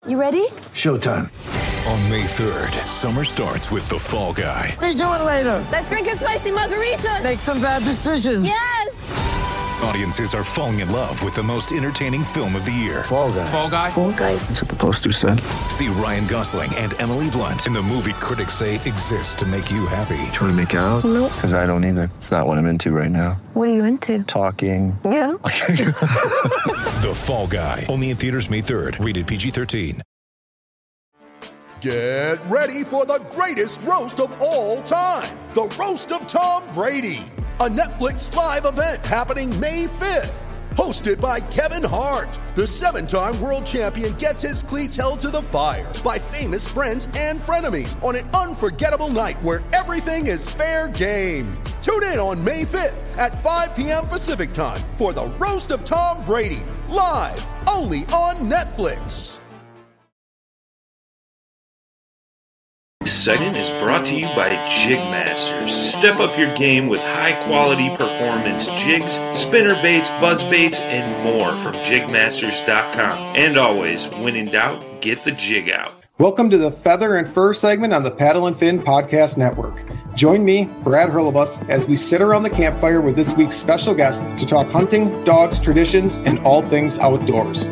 You ready? Showtime. On May 3rd, summer starts with The Fall Guy. Let's do it later. Let's drink a spicy margarita. Make some bad decisions. Yes! Audiences are falling in love with the most entertaining film of the year. Fall Guy. Fall Guy? Fall Guy. That's what the poster said. See Ryan Gosling and Emily Blunt in the movie critics say exists to make you happy. Trying to make it out? Nope. Because I don't either. It's not what I'm into right now. What are you into? Talking. Yeah. The Fall Guy. Only in theaters May 3rd. Rated PG-13. Get ready for the greatest roast of all time. The Roast of Tom Brady. A Netflix live event happening May 5th. Hosted by Kevin Hart. The 7-time world champion gets his cleats held to the fire by famous friends and frenemies on an unforgettable night where everything is fair game. Tune in on May 5th at 5 p.m. Pacific time for the Roast of Tom Brady. Live only on Netflix. This segment is brought to you by Jigmasters. Step up your game with high-quality performance jigs, spinner baits, buzz baits, and more from Jigmasters.com. And always, when in doubt, get the jig out. Welcome to the Feather and Fur segment on the Paddle and Fin Podcast Network. Join me, Brad Hurlbus, as we sit around the campfire with this week's special guest to talk hunting, dogs, traditions, and all things outdoors.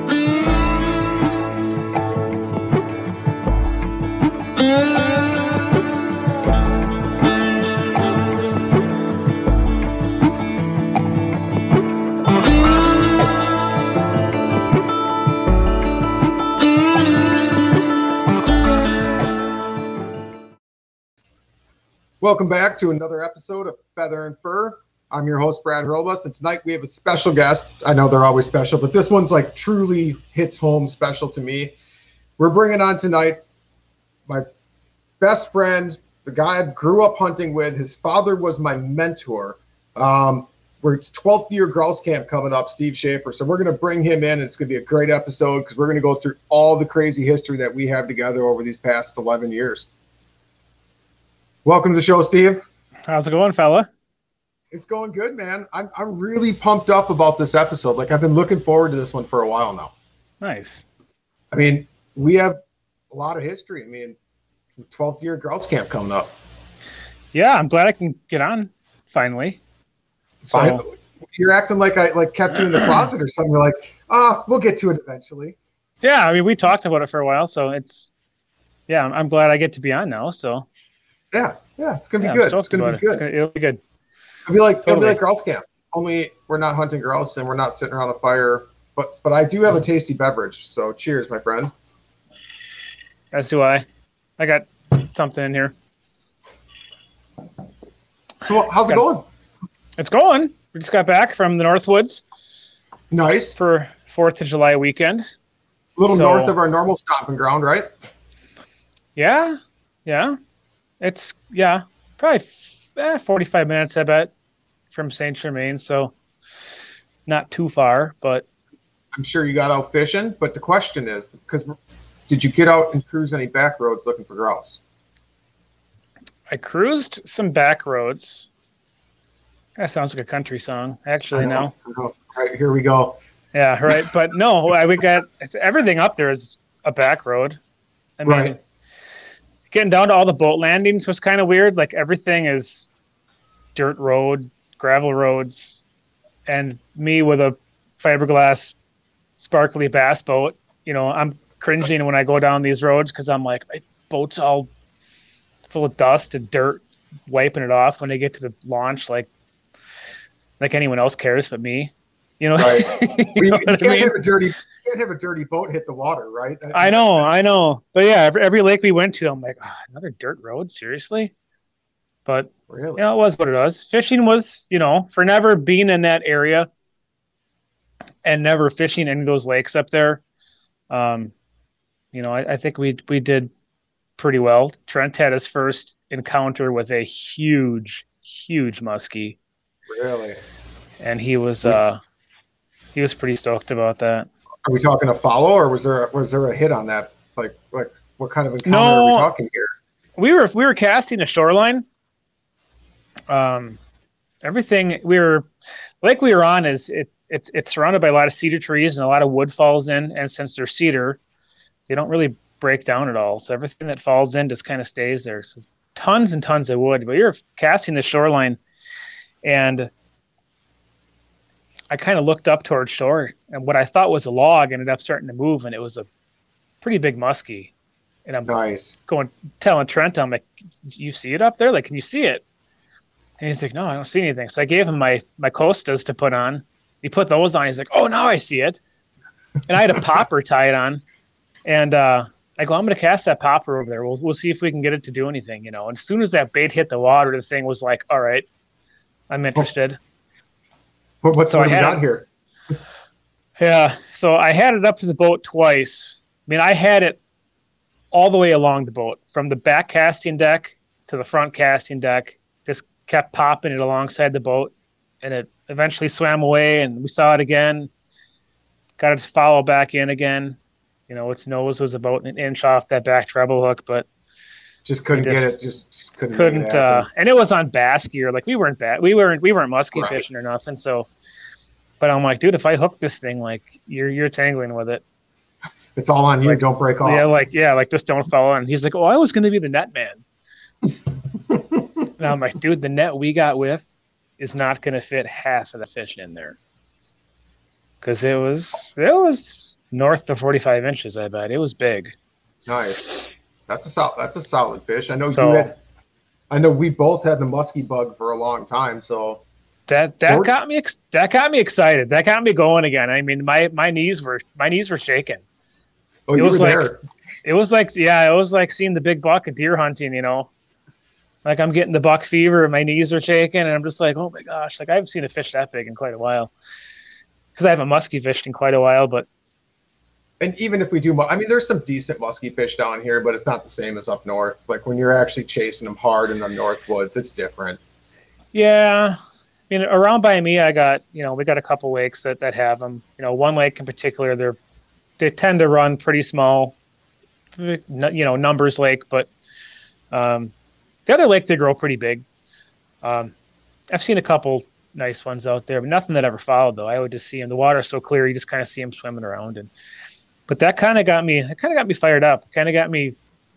Welcome back to another episode of Feather and Fur. I'm your host, Brad Hurlbus, and tonight we have a special guest. I know they're always special, but this one's like truly hits home special to me. We're bringing on tonight my best friend, the guy I grew up hunting with. His father was my mentor. It's 12th year grouse camp coming up, Steve Schaefer. So we're going to bring him in, and it's going to be a great episode because we're going to go through all the crazy history that we have together over these past 11 years. Welcome to the show, Steve. How's it going, fella? It's going good, man. I'm really pumped up about this episode. Like, I've been looking forward to this one for a while now. Nice. I mean, we have a lot of history. I mean, 12th year grouse camp coming up. Yeah, I'm glad I can get on finally. So, you're acting like I kept you in the closet or something. You're like, we'll get to it eventually. Yeah, I mean, we talked about it for a while, so I'm glad I get to be on now. So. Yeah, it's gonna be good. It's gonna be good. It'll be good. It'll be like grouse camp. Only we're not hunting grouse and we're not sitting around a fire. But I do have a tasty beverage. So cheers, my friend. As do I. I got something in here. So how's it going? It's going. We just got back from the Northwoods. Nice. For 4th of July weekend. A little north of our normal stomping ground, right? Yeah. It's, probably 45 minutes, I bet, from Saint Germain. So not too far, but. I'm sure you got out fishing. But the question is, did you get out and cruise any back roads looking for grouse? I cruised some back roads. That sounds like a country song, actually. Now. All right, here we go. Yeah, right. But no, we got everything up there is a back road. I mean, right. Getting down to all the boat landings was kind of weird. Like, everything is dirt road, gravel roads, and me with a fiberglass sparkly bass boat. You know, I'm cringing when I go down these roads because I'm like, my boat's all full of dust and dirt, wiping it off when they get to the launch. Like anyone else cares but me. You know, right. You can't I mean? have a dirty boat hit the water, right? I know. But yeah, every lake we went to, I'm like, another dirt road, seriously? But really, it was what it was. Fishing was, for never being in that area and never fishing any of those lakes up there. I think we did pretty well. Trent had his first encounter with a huge muskie. Really? And he was pretty stoked about that. Are we talking a follow, or was there a hit on that? Like what kind of encounter are we talking here? We were casting a shoreline. Everything we were on is it's surrounded by a lot of cedar trees and a lot of wood falls in, and since they're cedar, They don't really break down at all. So everything that falls in just kind of stays there. So tons and tons of wood. But you're casting the shoreline, and I kind of looked up towards shore, and what I thought was a log ended up starting to move, and it was a pretty big muskie. And I'm telling Trent, I'm like, you see it up there? Like, can you see it? And he's like, no, I don't see anything. So I gave him my Costas to put on. He put those on. He's like, oh, now I see it. And I had a popper tie it on. And I go, I'm going to cast that popper over there. We'll see if we can get it to do anything, you know. And as soon as that bait hit the water, the thing was like, all right, I'm interested. What do we got here? Yeah, so I had it up to the boat twice. I mean, I had it all the way along the boat, from the back casting deck to the front casting deck. Just kept popping it alongside the boat, and it eventually swam away, and we saw it again. Got it to follow back in again. You know, its nose was about an inch off that back treble hook, but just couldn't get it. Just couldn't. And it was on bass gear. Like, we weren't musky fishing or nothing. So, but I'm like, dude, if I hook this thing, like, you're tangling with it. It's all on you. Like, don't break off. Like just don't fall in. He's like, oh, I was going to be the net man. And I'm like, dude, the net we got with is not going to fit half of the fish in there. Because it was north of 45 inches, I bet. It was big. Nice. That's a solid fish. I know we both had the muskie bug for a long time, so that got me excited. That got me going again. I mean, my knees were shaking. Oh, you were there. It was like seeing the big buck at deer hunting, you know. Like, I'm getting the buck fever and my knees are shaking, and I'm just like, oh my gosh, like, I haven't seen a fish that big in quite a while. Because I haven't musky fished in quite a while, but. And even if we do, I mean, there's some decent musky fish down here, but it's not the same as up north. Like, when you're actually chasing them hard in the north woods, it's different. Yeah. I mean, around by me, we got a couple lakes that have them. You know, one lake in particular, they tend to run pretty small, you know, numbers lake, but the other lake, they grow pretty big. I've seen a couple nice ones out there, but nothing that ever followed, though. I would just see them. The water's so clear, you just kind of see them swimming around. But that kind of got me fired up. Kind of got me.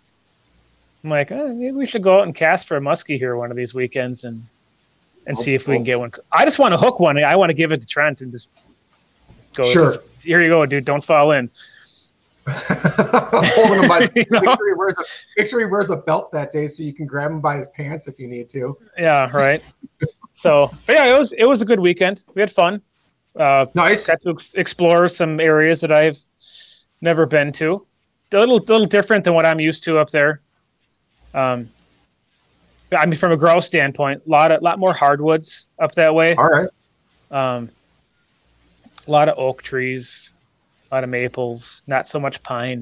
I'm like, maybe we should go out and cast for a muskie here one of these weekends and see if we can get one. I just want to hook one. I want to give it to Trent and just go. Sure. Here you go, dude. Don't fall in. Holding him by, make sure he wears a belt that day so you can grab him by his pants if you need to. Yeah, right. So, but yeah, it was a good weekend. We had fun. Nice. Got to explore some areas that I've never been to. A little different than what I'm used to up there. I mean, from a grouse standpoint, a lot more hardwoods up that way. All right. A lot of oak trees, a lot of maples, not so much pine.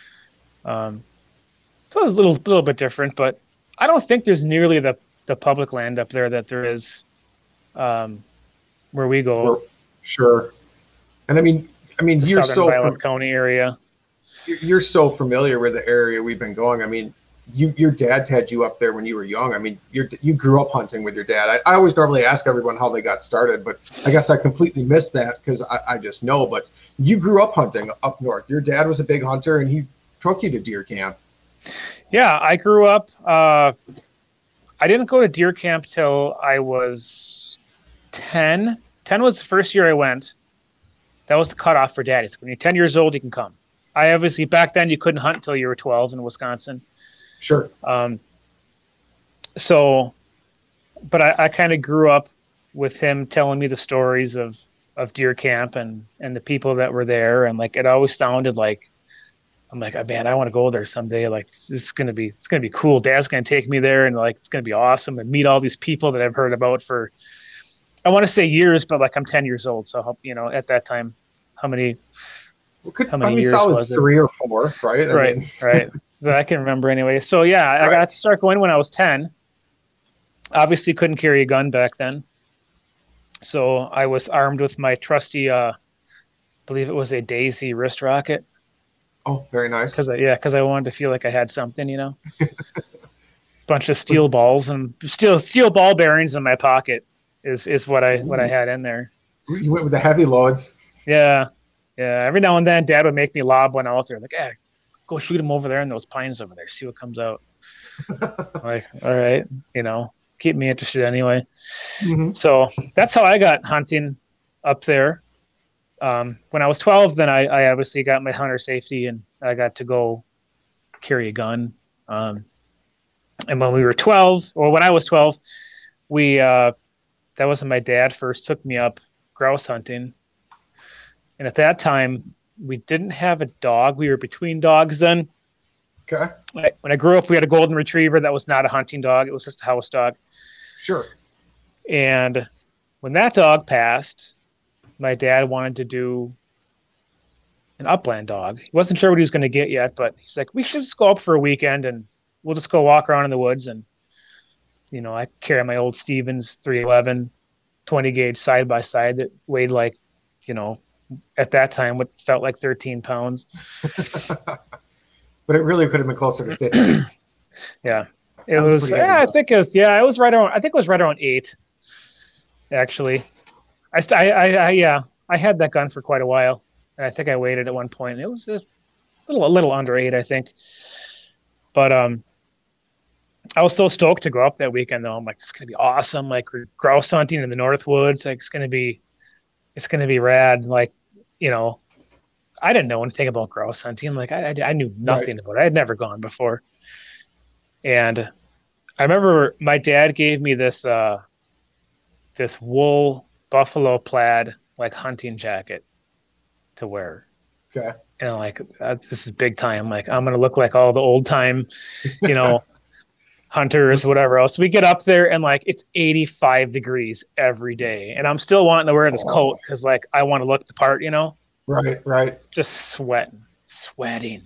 So it's a little bit different, but I don't think there's nearly the public land up there that there is where we go. Sure. And I mean, you're so Violet County area. You're so familiar with the area we've been going. I mean, your dad had you up there when you were young. I mean, you grew up hunting with your dad. I always normally ask everyone how they got started, but I guess I completely missed that because I just know. But you grew up hunting up north. Your dad was a big hunter, and he took you to deer camp. Yeah, I grew up. I didn't go to deer camp till I was 10. 10 was the first year I went. That was the cutoff for daddy. So when you're 10 years old, you can come. I obviously, back then, you couldn't hunt until you were 12 in Wisconsin. Sure. So, but I kind of grew up with him telling me the stories of deer camp and the people that were there. And like, it always sounded like, I'm like, oh, man, I want to go there someday. Like, it's going to be cool. Dad's going to take me there, and like, it's going to be awesome, and meet all these people that I've heard about for, I want to say years, but like, I'm 10 years old. So, you know, at that time, how many years solid was it? 3 or 4, right? Right. That I can remember anyway. So yeah, I got to start going when I was 10. Obviously couldn't carry a gun back then. So I was armed with my trusty, I believe it was a Daisy wrist rocket. Oh, very nice. Because I wanted to feel like I had something, you know. Bunch of steel balls and steel ball bearings in my pocket is what I had in there. You went with the heavy loads. Yeah. Every now and then, Dad would make me lob one out there. Like, go shoot him over there in those pines over there, see what comes out. I'm like, all right, keep me interested anyway. Mm-hmm. So that's how I got hunting up there. When I was 12, then I obviously got my hunter safety and I got to go carry a gun. And when we were 12, or when I was 12, that was when my dad first took me up grouse hunting. And at that time, we didn't have a dog. We were between dogs then. Okay. When I grew up, we had a golden retriever that was not a hunting dog. It was just a house dog. Sure. And when that dog passed, my dad wanted to do an upland dog. He wasn't sure what he was going to get yet, but he's like, we should just go up for a weekend and we'll just go walk around in the woods. And, I carry my old Stevens 311 20 gauge side by side that weighed like, at that time, what felt like 13 pounds. But it really could have been closer to 50. Yeah. It was I think it was right around 8, actually. I had that gun for quite a while, and I think I weighed it at one point. It was a little under 8, I think. But I was so stoked to go up that weekend, though. I'm like, it's gonna be awesome. Like, we're grouse hunting in the North Woods. Like, it's gonna be rad. Like, I didn't know anything about grouse hunting. Like, I knew nothing about it. I had never gone before. And I remember my dad gave me this wool buffalo plaid like hunting jacket to wear. Okay. And I'm like, this is big time. Like, I'm gonna look like all the old time, hunters, whatever else. We get up there and like it's 85 degrees every day, and I'm still wanting to wear this coat because like I want to look the part, Right. Just sweating.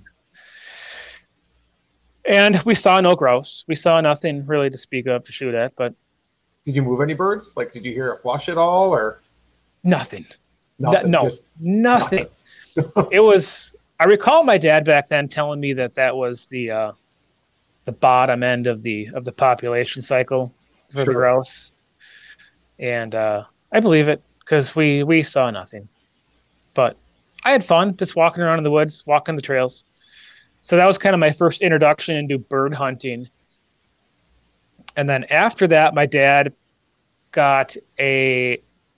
And we saw no grouse. We saw nothing really to speak of to shoot at, but did you move any birds? Like, did you hear a flush at all, or nothing? Nothing. Nothing. It was. I recall my dad back then telling me that was the bottom end of the population cycle for the grouse, and I believe it because we saw nothing, but I had fun just walking around in the woods, walking the trails. So that was kind of my first introduction into bird hunting. And then after that, my dad got I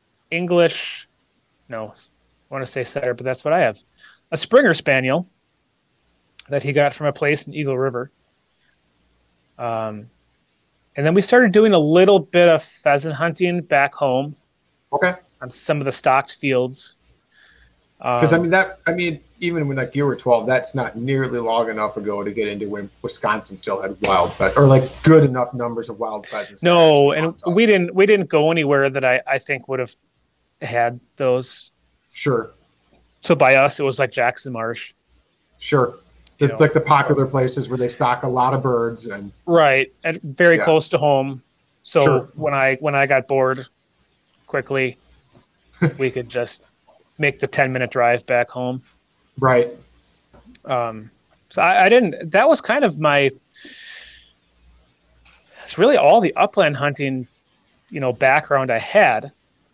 want to say setter, but that's what I have. A Springer Spaniel that he got from a place in Eagle River. And then we started doing a little bit of pheasant hunting back home. Okay. On some of the stocked fields. Because even when like you were 12, that's not nearly long enough ago to get into when Wisconsin still had wild pheasants, or like good enough numbers of wild pheasants. No, and we didn't go anywhere that I think would have had those. Sure. So by us, it was like Jackson Marsh. Sure. It's like the popular places where they stock a lot of birds and right, and very close to home. So sure. when I got bored quickly, we could just make the 10-minute drive back home. Right. So I didn't. That was kind of my. It's really all the upland hunting, background I had.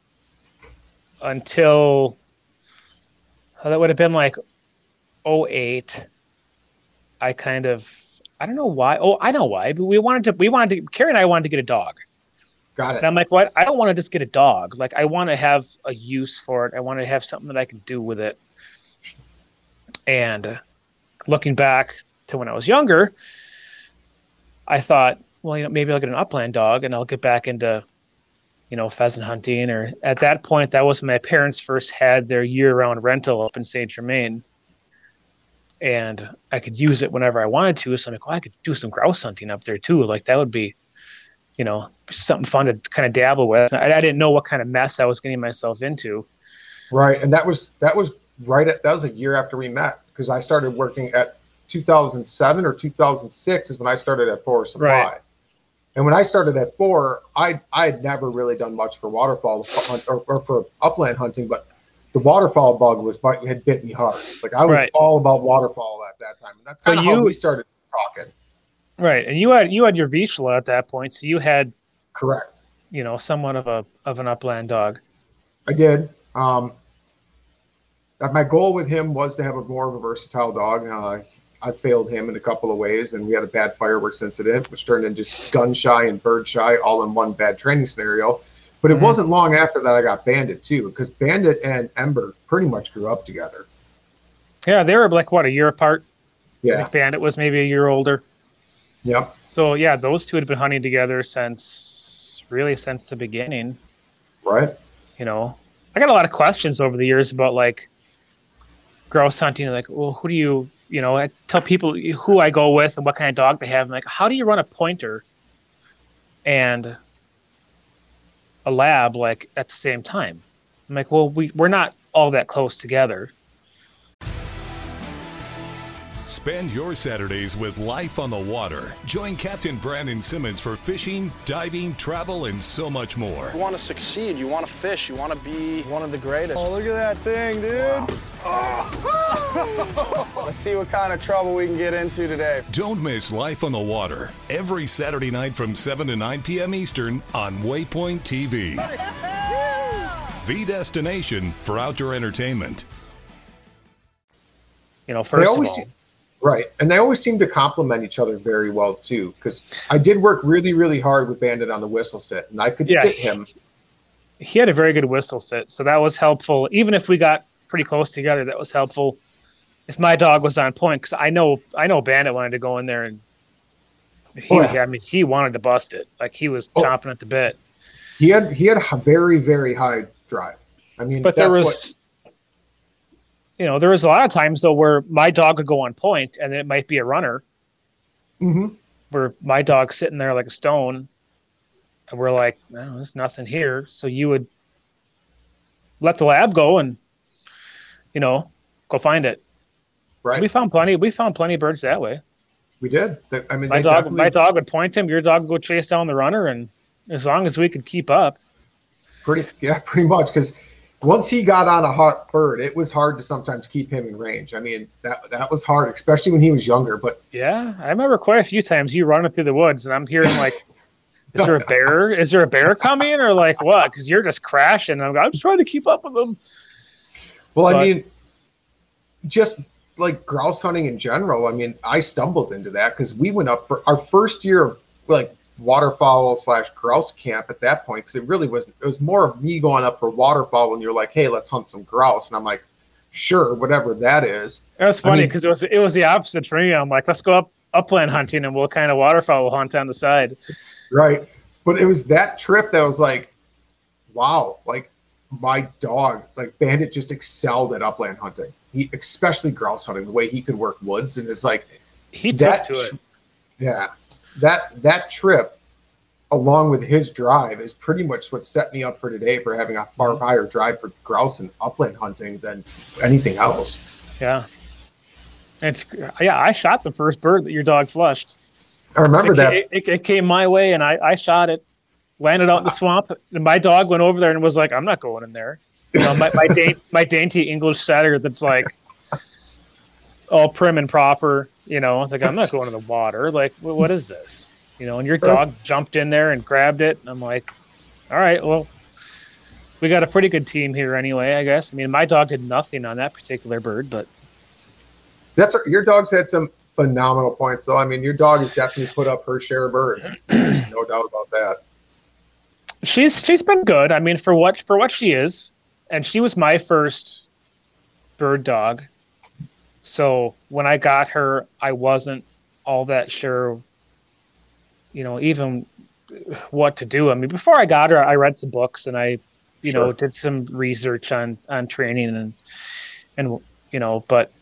Until that would have been like 2008. I don't know why. Oh, I know why. But Carrie and I wanted to get a dog. Got it. And I'm like, what? I don't want to just get a dog. Like, I want to have a use for it. I want to have something that I can do with it. And looking back to when I was younger, I thought, well, maybe I'll get an upland dog and I'll get back into, pheasant hunting. Or at that point, that was when my parents first had their year-round rental up in Saint Germain. And I could use it whenever I wanted to. So I'm like, I could do some grouse hunting up there too. Like, that would be, something fun to kind of dabble with. I didn't know what kind of mess I was getting myself into. Right. And that was a year after we met, because I started working at 2007 or 2006 is when I started at Forest Supply. Right. And when I started at 4, I had never really done much for waterfowl or for upland hunting, but the waterfowl bug had bit me hard. Like, I was all about waterfowl at that time. And that's kind of how we started talking. Right. And you had your Vizsla at that point, so you had correct. Somewhat of an upland dog. I did. My goal with him was to have more of a versatile dog. I failed him in a couple of ways, and we had a bad fireworks incident, which turned into gun shy and bird shy all in one bad training scenario. But it wasn't long after that I got Bandit too, because Bandit and Ember pretty much grew up together. Yeah, they were like, what, a year apart? Yeah. I think Bandit was maybe a year older. Yep. So, yeah, those two had been hunting together since the beginning. Right. You know, I got a lot of questions over the years about, like, grouse hunting. Like, well, who do you, you know, I tell people who I go with and what kind of dog they have. I'm like, how do you run a pointer and a lab, like, at the same time? I'm like, well, we're not all that close together. Spend your Saturdays with life on the water. Join Captain Brandon Simmons for fishing, diving, travel, and so much more. You want to succeed, you want to fish, you want to be one of the greatest. Oh, look at that thing, dude. Wow. Oh. Let's see what kind of trouble we can get into today. Don't miss Life on the Water every Saturday night from 7 to 9 p.m. Eastern on Waypoint TV. The destination for outdoor entertainment. You know, first of all. Right. And they always seem to complement each other very well, too, because I did work really, really hard with Bandit on the whistle sit, and I could sit him. He had a very good whistle sit, so that was helpful. Even if we got pretty close together, that was helpful. If my dog was on point, because I know Bandit wanted to go in there, and he wanted to bust it. Like, he was chomping at the bit. He had a very, very high drive. I mean, but there was... You know, there was a lot of times, though, where my dog would go on point, and then it might be a runner, where my dog's sitting there like a stone, and we're like, no, there's nothing here. So you would let the lab go and, you know, go find it. Right. And we found plenty of birds that way. We did. I mean, my dog would point him, your dog would go chase down the runner, and as long as we could keep up. Pretty much, because once he got on a hot bird, it was hard to sometimes keep him in range. I mean, that was hard, especially when he was younger. But yeah, I remember quite a few times you running through the woods, and I'm hearing like, "Is there a bear? Is there a bear coming?" Or like what? Because you're just crashing. I'm just trying to keep up with them. Well, I mean, just like grouse hunting in general. I mean, I stumbled into that because we went up for our first year of like waterfowl / grouse camp at that point, because it really wasn't. It was more of me going up for waterfowl, and you're like, "Hey, let's hunt some grouse," and I'm like, "Sure, whatever that is." It was funny because it was the opposite for me. I'm like, "Let's go upland hunting, and we'll kind of waterfowl hunt on the side." Right, but it was that trip that was like, wow, like my dog, like Bandit, just excelled at upland hunting. He, especially grouse hunting, the way he could work woods, and it's like he took to it. Yeah. That trip, along with his drive, is pretty much what set me up for today for having a far higher drive for grouse and upland hunting than anything else. Yeah. And I shot the first bird that your dog flushed. I remember that. It came my way, and I shot it, landed out in the swamp, and my dog went over there and was like, "I'm not going in there." You know, my dainty English setter that's like all prim and proper. You know, it's like, I'm not going to the water. Like, what is this? You know, and your dog jumped in there and grabbed it. And I'm like, all right, well, we got a pretty good team here anyway, I guess. I mean, my dog did nothing on that particular bird, but. Your dog's had some phenomenal points, though. I mean, your dog has definitely put up her share of birds. There's no doubt about that. She's been good. I mean, for what she is, and she was my first bird dog. So when I got her, I wasn't all that sure, you know, even what to do. I mean, before I got her, I read some books and I, you know, did some research on training and, you know, but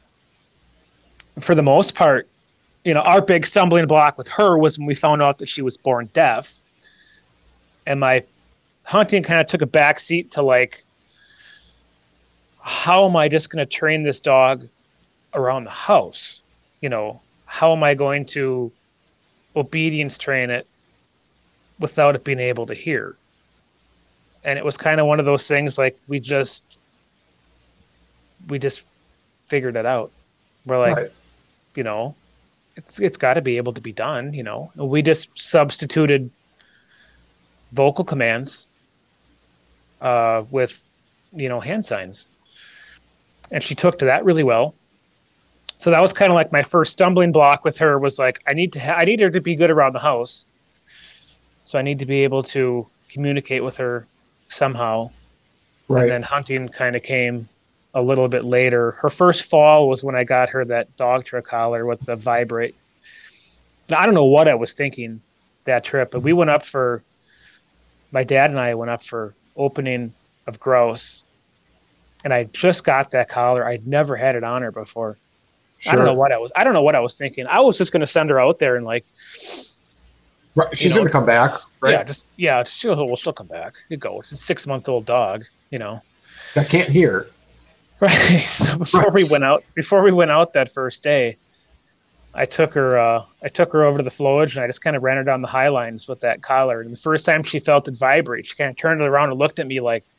for the most part, you know, our big stumbling block with her was when we found out that she was born deaf, and my hunting kind of took a back seat to like, how am I just going to train this dog around the house? You know, how am I going to obedience train it without it being able to hear? And it was kind of one of those things like we just figured it out. We're like, right. You know, it's got to be able to be done, you know. And we just substituted vocal commands with, you know, hand signs. And she took to that really well. So that was kind of like my first stumbling block with her was like, I need her to be good around the house. So I need to be able to communicate with her somehow. Right. And then hunting kind of came a little bit later. Her first fall was when I got her that Dogtra collar with the Vibrate. Now, I don't know what I was thinking that trip, but my dad and I went up for opening of grouse, and I just got that collar. I'd never had it on her before. Sure. I don't know what I was thinking. I was just going to send her out there and like, right. She's going to come back, right? She'll come back. You go. It's a 6-month-old dog, that can't hear. Right. So before we went out that first day, I took her over to the flowage, and I just kind of ran her down the high lines with that collar. And the first time she felt it vibrate, she kind of turned it around and looked at me like,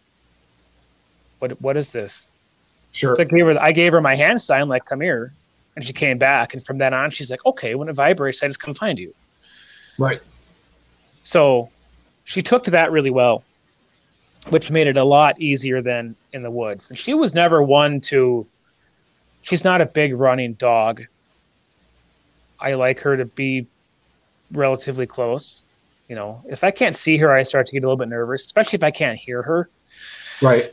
what is this? Sure. So I gave her my hand sign, like, come here. And she came back. And from then on, she's like, okay, when it vibrates, I just come find you. Right. So she took to that really well, which made it a lot easier than in the woods. And she was never she's not a big running dog. I like her to be relatively close. If I can't see her, I start to get a little bit nervous, especially if I can't hear her. Right.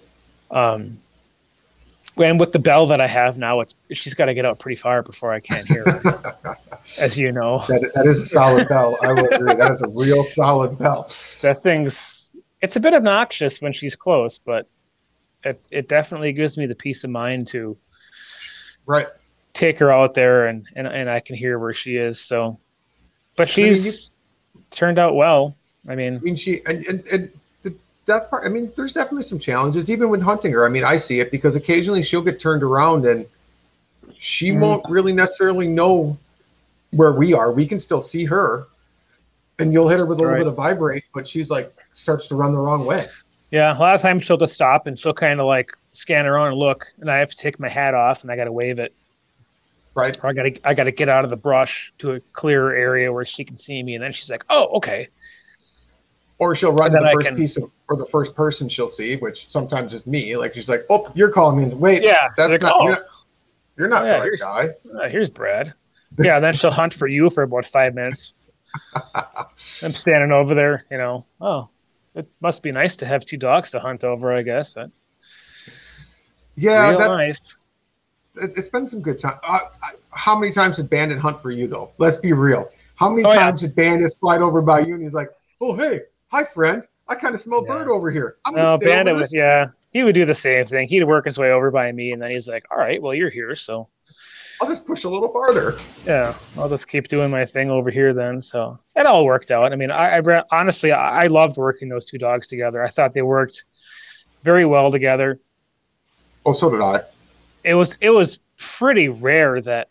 And with the bell that I have now, she's got to get out pretty far before I can't hear her, as you know. That is a solid bell. I would agree. That is a real solid bell. That it's a bit obnoxious when she's close, but it definitely gives me the peace of mind to take her out there and I can hear where she is. So, but she's turned out well. She and the death part. There's definitely some challenges even with hunting her. I see it because occasionally she'll get turned around and she won't really necessarily know where we are. We can still see her, and you'll hit her with a little bit of vibrate, but she's like starts to run the wrong way. Yeah, a lot of times she'll just stop and she'll kind of like scan around and look, and I have to take my hat off and I got to wave it. Right. Or I got to get out of the brush to a clearer area where she can see me, and then she's like, "Oh, okay." Or she'll run to the first person she'll see, which sometimes is me. Like she's like, "Oh, you're calling me." Wait, that's like, not. You're not the right guy. Here's Brad. Yeah, then she'll hunt for you for about 5 minutes. I'm standing over there, Oh, it must be nice to have 2 dogs to hunt over, I guess. But yeah, nice. It's been some good time. How many times did Bandit hunt for you, though? Let's be real. How many times did Bandit slide over by you and he's like, "Oh, hey, hi, friend. I kind of smell bird over here. I'm gonna stay Bandit over this." he would do the same thing. He'd work his way over by me, and then he's like, "All right, well, you're here, so I'll just push a little farther." Yeah, I'll just keep doing my thing over here then. So it all worked out. I honestly, I loved working those 2 dogs together. I thought they worked very well together. Oh, so did I. It was pretty rare that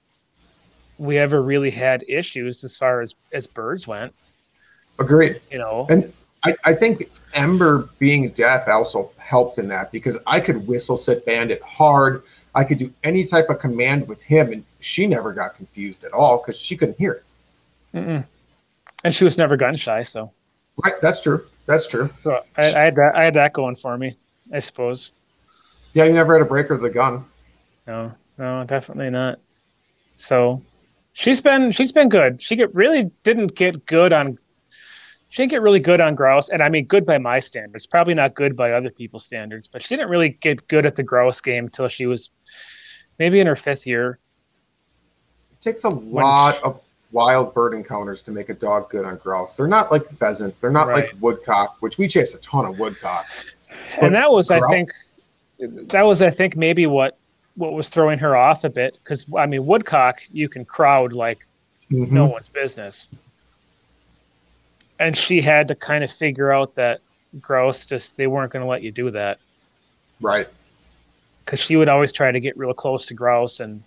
we ever really had issues as far as birds went. Agreed. And I think Ember being deaf also helped in that because I could whistle sit Bandit hard. I could do any type of command with him, and she never got confused at all because she couldn't hear it. Mm-mm. And she was never gun shy, so. Right, that's true. So I had that going for me, I suppose. Yeah, you never had a breaker of the gun. No, definitely not. So she's been good. She didn't get really good on grouse, and good by my standards. Probably not good by other people's standards, but she didn't really get good at the grouse game until she was maybe in her 5th year. It takes a lot of wild bird encounters to make a dog good on grouse. They're not like pheasant. They're not like woodcock, which we chase a ton of woodcock. And that was, I think, maybe what was throwing her off a bit because woodcock you can crowd like no one's business. And she had to kind of figure out that grouse they weren't going to let you do that. Right. Because she would always try to get real close to grouse. And,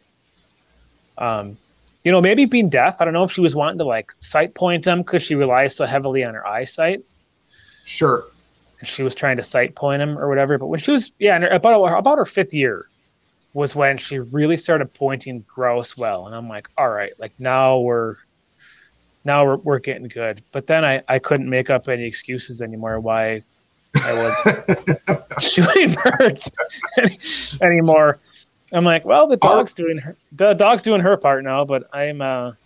maybe being deaf, I don't know if she was wanting to like sight point them because she relies so heavily on her eyesight. Sure. And she was trying to sight point them or whatever. But when she was, about her 5th year was when she really started pointing grouse well. And I'm like, all right, like now we're getting good. But then I couldn't make up any excuses anymore why I wasn't shooting birds anymore. I'm like, well, the dog's doing her part now, but I'm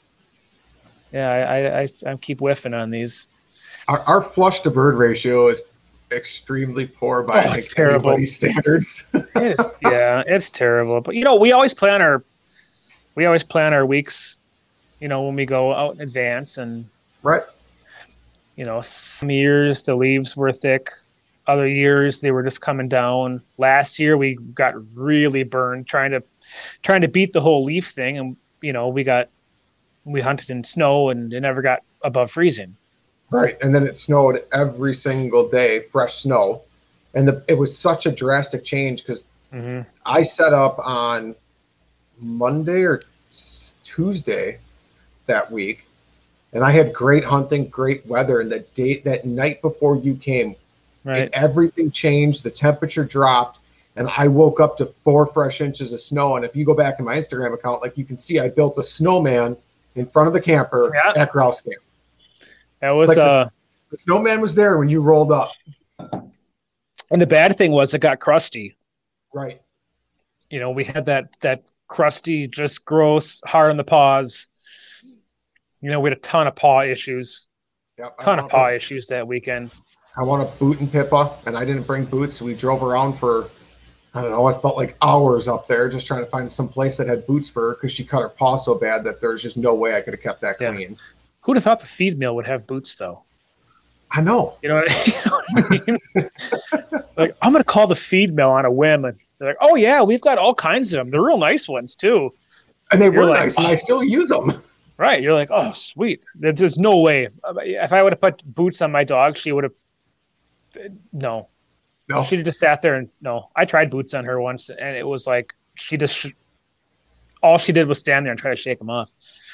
I keep whiffing on these. Our flush to bird ratio is extremely poor by anybody's standards. It's terrible. But we always plan our weeks, when we go out in advance, and right. Some years the leaves were thick, other years they were just coming down. Last year we got really burned trying to beat the whole leaf thing, and we hunted in snow and it never got above freezing. Right, and then it snowed every single day, fresh snow, and it was such a drastic change because I set up on Monday or Tuesday that week, and I had great hunting, great weather, and that night before you came, right, everything changed, the temperature dropped, and I woke up to 4 fresh inches of snow. And if you go back in my Instagram account, like you can see, I built a snowman in front of the camper at grouse camp. That was the snowman was there when you rolled up. And the bad thing was it got crusty. Right. We had that crusty, just gross, hard on the paws. We had a ton of paw issues. Yep, ton of paw issues that weekend. I want a boot and Pippa, and I didn't bring boots. So we drove around for, I don't know, I felt like hours up there just trying to find some place that had boots for her because she cut her paw so bad that there's just no way I could have kept that clean. Who'd have thought the feed mill would have boots, though? I know. You know what I mean? Like, I'm going to call the feed mill on a whim. And they're like, oh, yeah, we've got all kinds of them. They're real nice ones, too. And they were nice, and I still use them. Right. You're like, oh, sweet. There's no way. If I would have put boots on my dog, she would have. No. She'd have just sat there and no. I tried boots on her once, and it was like all she did was stand there and try to shake them off.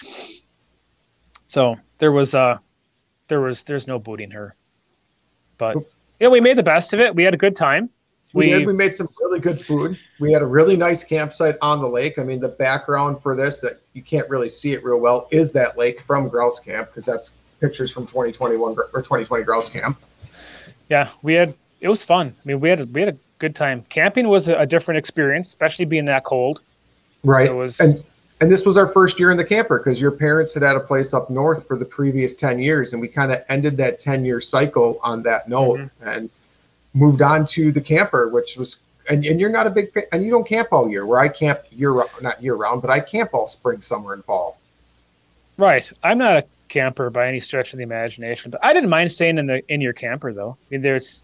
So there's no booting her, but we made the best of it. We had a good time. We made some really good food. We had a really nice campsite on the lake. I mean, the background for this that you can't really see it real well is that lake from Grouse Camp, because that's pictures from 2021 or 2020 Grouse Camp. Yeah, it was fun. I mean, we had a good time. Camping was a different experience, especially being that cold. Right. And this was our first year in the camper because your parents had a place up north for the previous 10 years. And we kind of ended that 10-year cycle on that note and moved on to the camper, which was, and you're not a big fan, and you don't camp all year, where I camp not year round, but I camp all spring, summer, and fall. Right. I'm not a camper by any stretch of the imagination, but I didn't mind staying in your camper, though. I mean, there's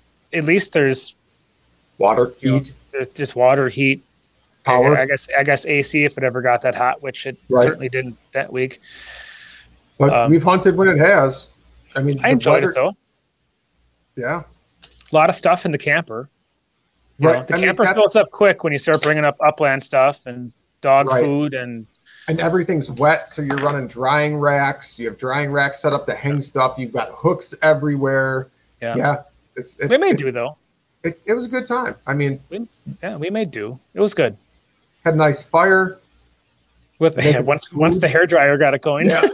water, heat. Just water, heat. Power. I guess AC if it ever got that hot, which it certainly didn't that week. But we've hunted when it has. I mean, I enjoyed it though. Yeah. A lot of stuff in the camper. Right. The camper fills up quick when you start bringing up upland stuff and dog food and everything's wet, so you're running drying racks. You have drying racks set up to hang stuff. You've got hooks everywhere. Yeah. We made do though. It was a good time. I mean, we made do. It was good. Had a nice fire. Once the hairdryer got it going. Yeah.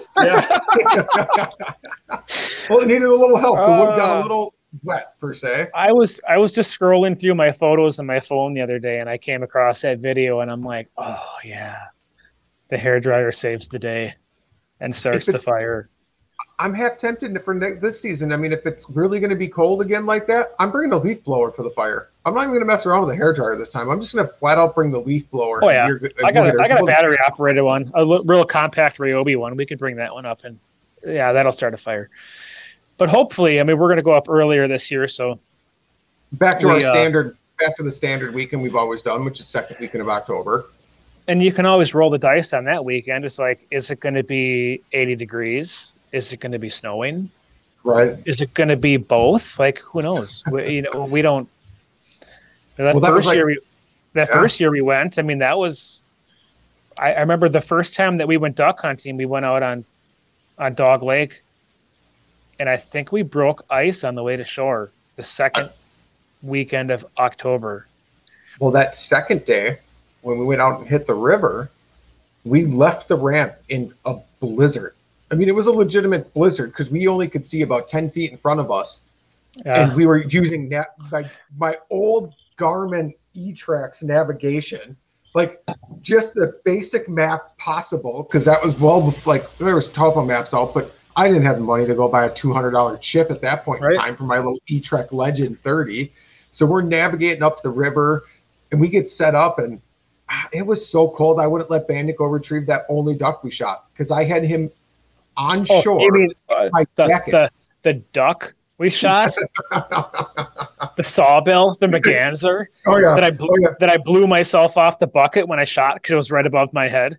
Well, it needed a little help. The wood got a little wet per se. I was just scrolling through my photos on my phone the other day, and I came across that video, and I'm like, oh yeah, the hairdryer saves the day and starts the fire. I'm half tempted for this season. I mean, if it's really going to be cold again like that, I'm bringing a leaf blower for the fire. I'm not even going to mess around with a hairdryer this time. I'm just going to flat out bring the leaf blower. Oh yeah, I got a battery operated one, a real compact Ryobi one. We could bring that one up, and that'll start a fire. But hopefully, I mean, we're going to go up earlier this year, so back to the standard weekend we've always done, which is second weekend of October. And you can always roll the dice on that weekend. It's like, is it going to be 80 degrees? Is it going to be snowing? Right. Is it going to be both? Like, who knows? We don't. First year we went. I mean, that was. I remember the first time that we went duck hunting. We went out on Dog Lake, and I think we broke ice on the way to shore the second weekend of October. Well, that second day, when we went out and hit the river, we left the ramp in a blizzard. I mean, it was a legitimate blizzard because we only could see about 10 feet in front of us. And we were using my old Garmin eTrax navigation like just the basic map possible, because that was well before, like there was topo maps out, but I didn't have the money to go buy a $200 chip at that point in time for my little E-Trek Legend 30. So we're navigating up the river, and we get set up, and it was so cold. I wouldn't let Bandit go retrieve that only duck we shot because I had him on shore. You mean the duck we shot? The sawbill, the Merganser. Oh yeah. That I blew myself off the bucket when I shot because it was right above my head.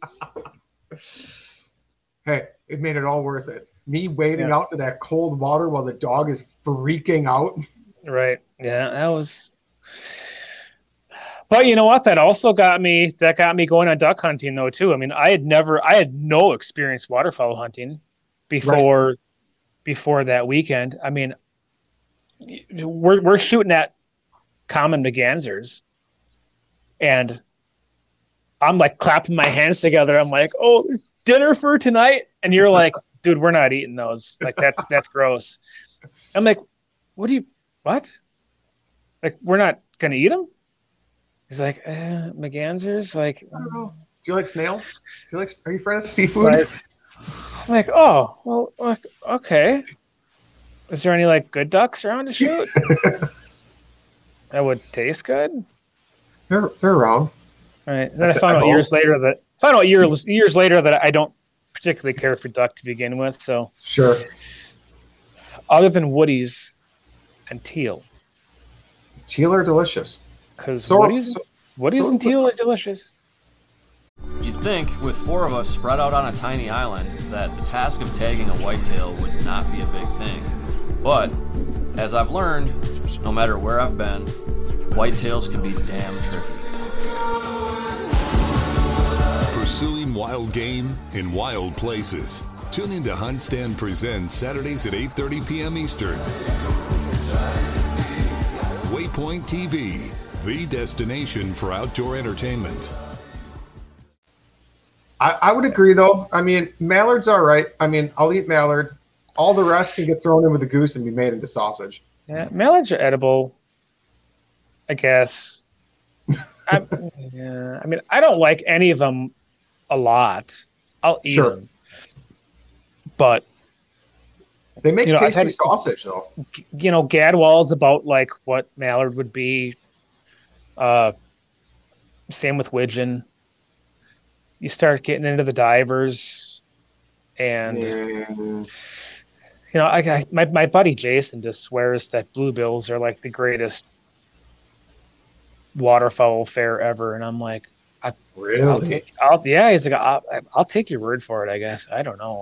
Hey, it made it all worth it. Me wading out to that cold water while the dog is freaking out. Right. Yeah, that was. But you know what? That also got me going on duck hunting though too. I mean, I had no experience waterfowl hunting before that weekend. I mean, we're shooting at common Mergansers, and I'm like clapping my hands together. I'm like, "Oh, it's dinner for tonight," and you're like, "Dude, we're not eating those. Like that's gross." I'm like, "What? Like we're not gonna eat them?" He's like, Mergansers, like I don't know. Do you like snail? Are you a friend of seafood? Right. I'm like, oh, well, okay. Is there any like good ducks around to shoot? That would taste good. They're around. All right. And then I found out years later that I don't particularly care for duck to begin with. So sure. Other than woodies and teal. Teal are delicious. Because woodies and teal are delicious. You'd think, with 4 of us spread out on a tiny island, that the task of tagging a whitetail would not be a big thing. But, as I've learned, no matter where I've been, whitetails can be damn tricky. Pursuing wild game in wild places. Tune in to Hunt Stand Presents Saturdays at 8:30 p.m. Eastern. Waypoint TV, the destination for outdoor entertainment. I would agree, though. I mean, mallard's all right. I mean, I'll eat mallard. All the rest can get thrown in with a goose and be made into sausage. Yeah, mallards are edible, I guess. I mean, I don't like any of them a lot. I'll eat them. But they make tasty sausage, though. You know, Gadwall's about like what mallard would be. Same with widgeon. You start getting into the divers, and you know, my buddy Jason just swears that bluebills are like the greatest waterfowl fare ever, and I'm like, really? He's like, I'll take your word for it, I guess. I don't know.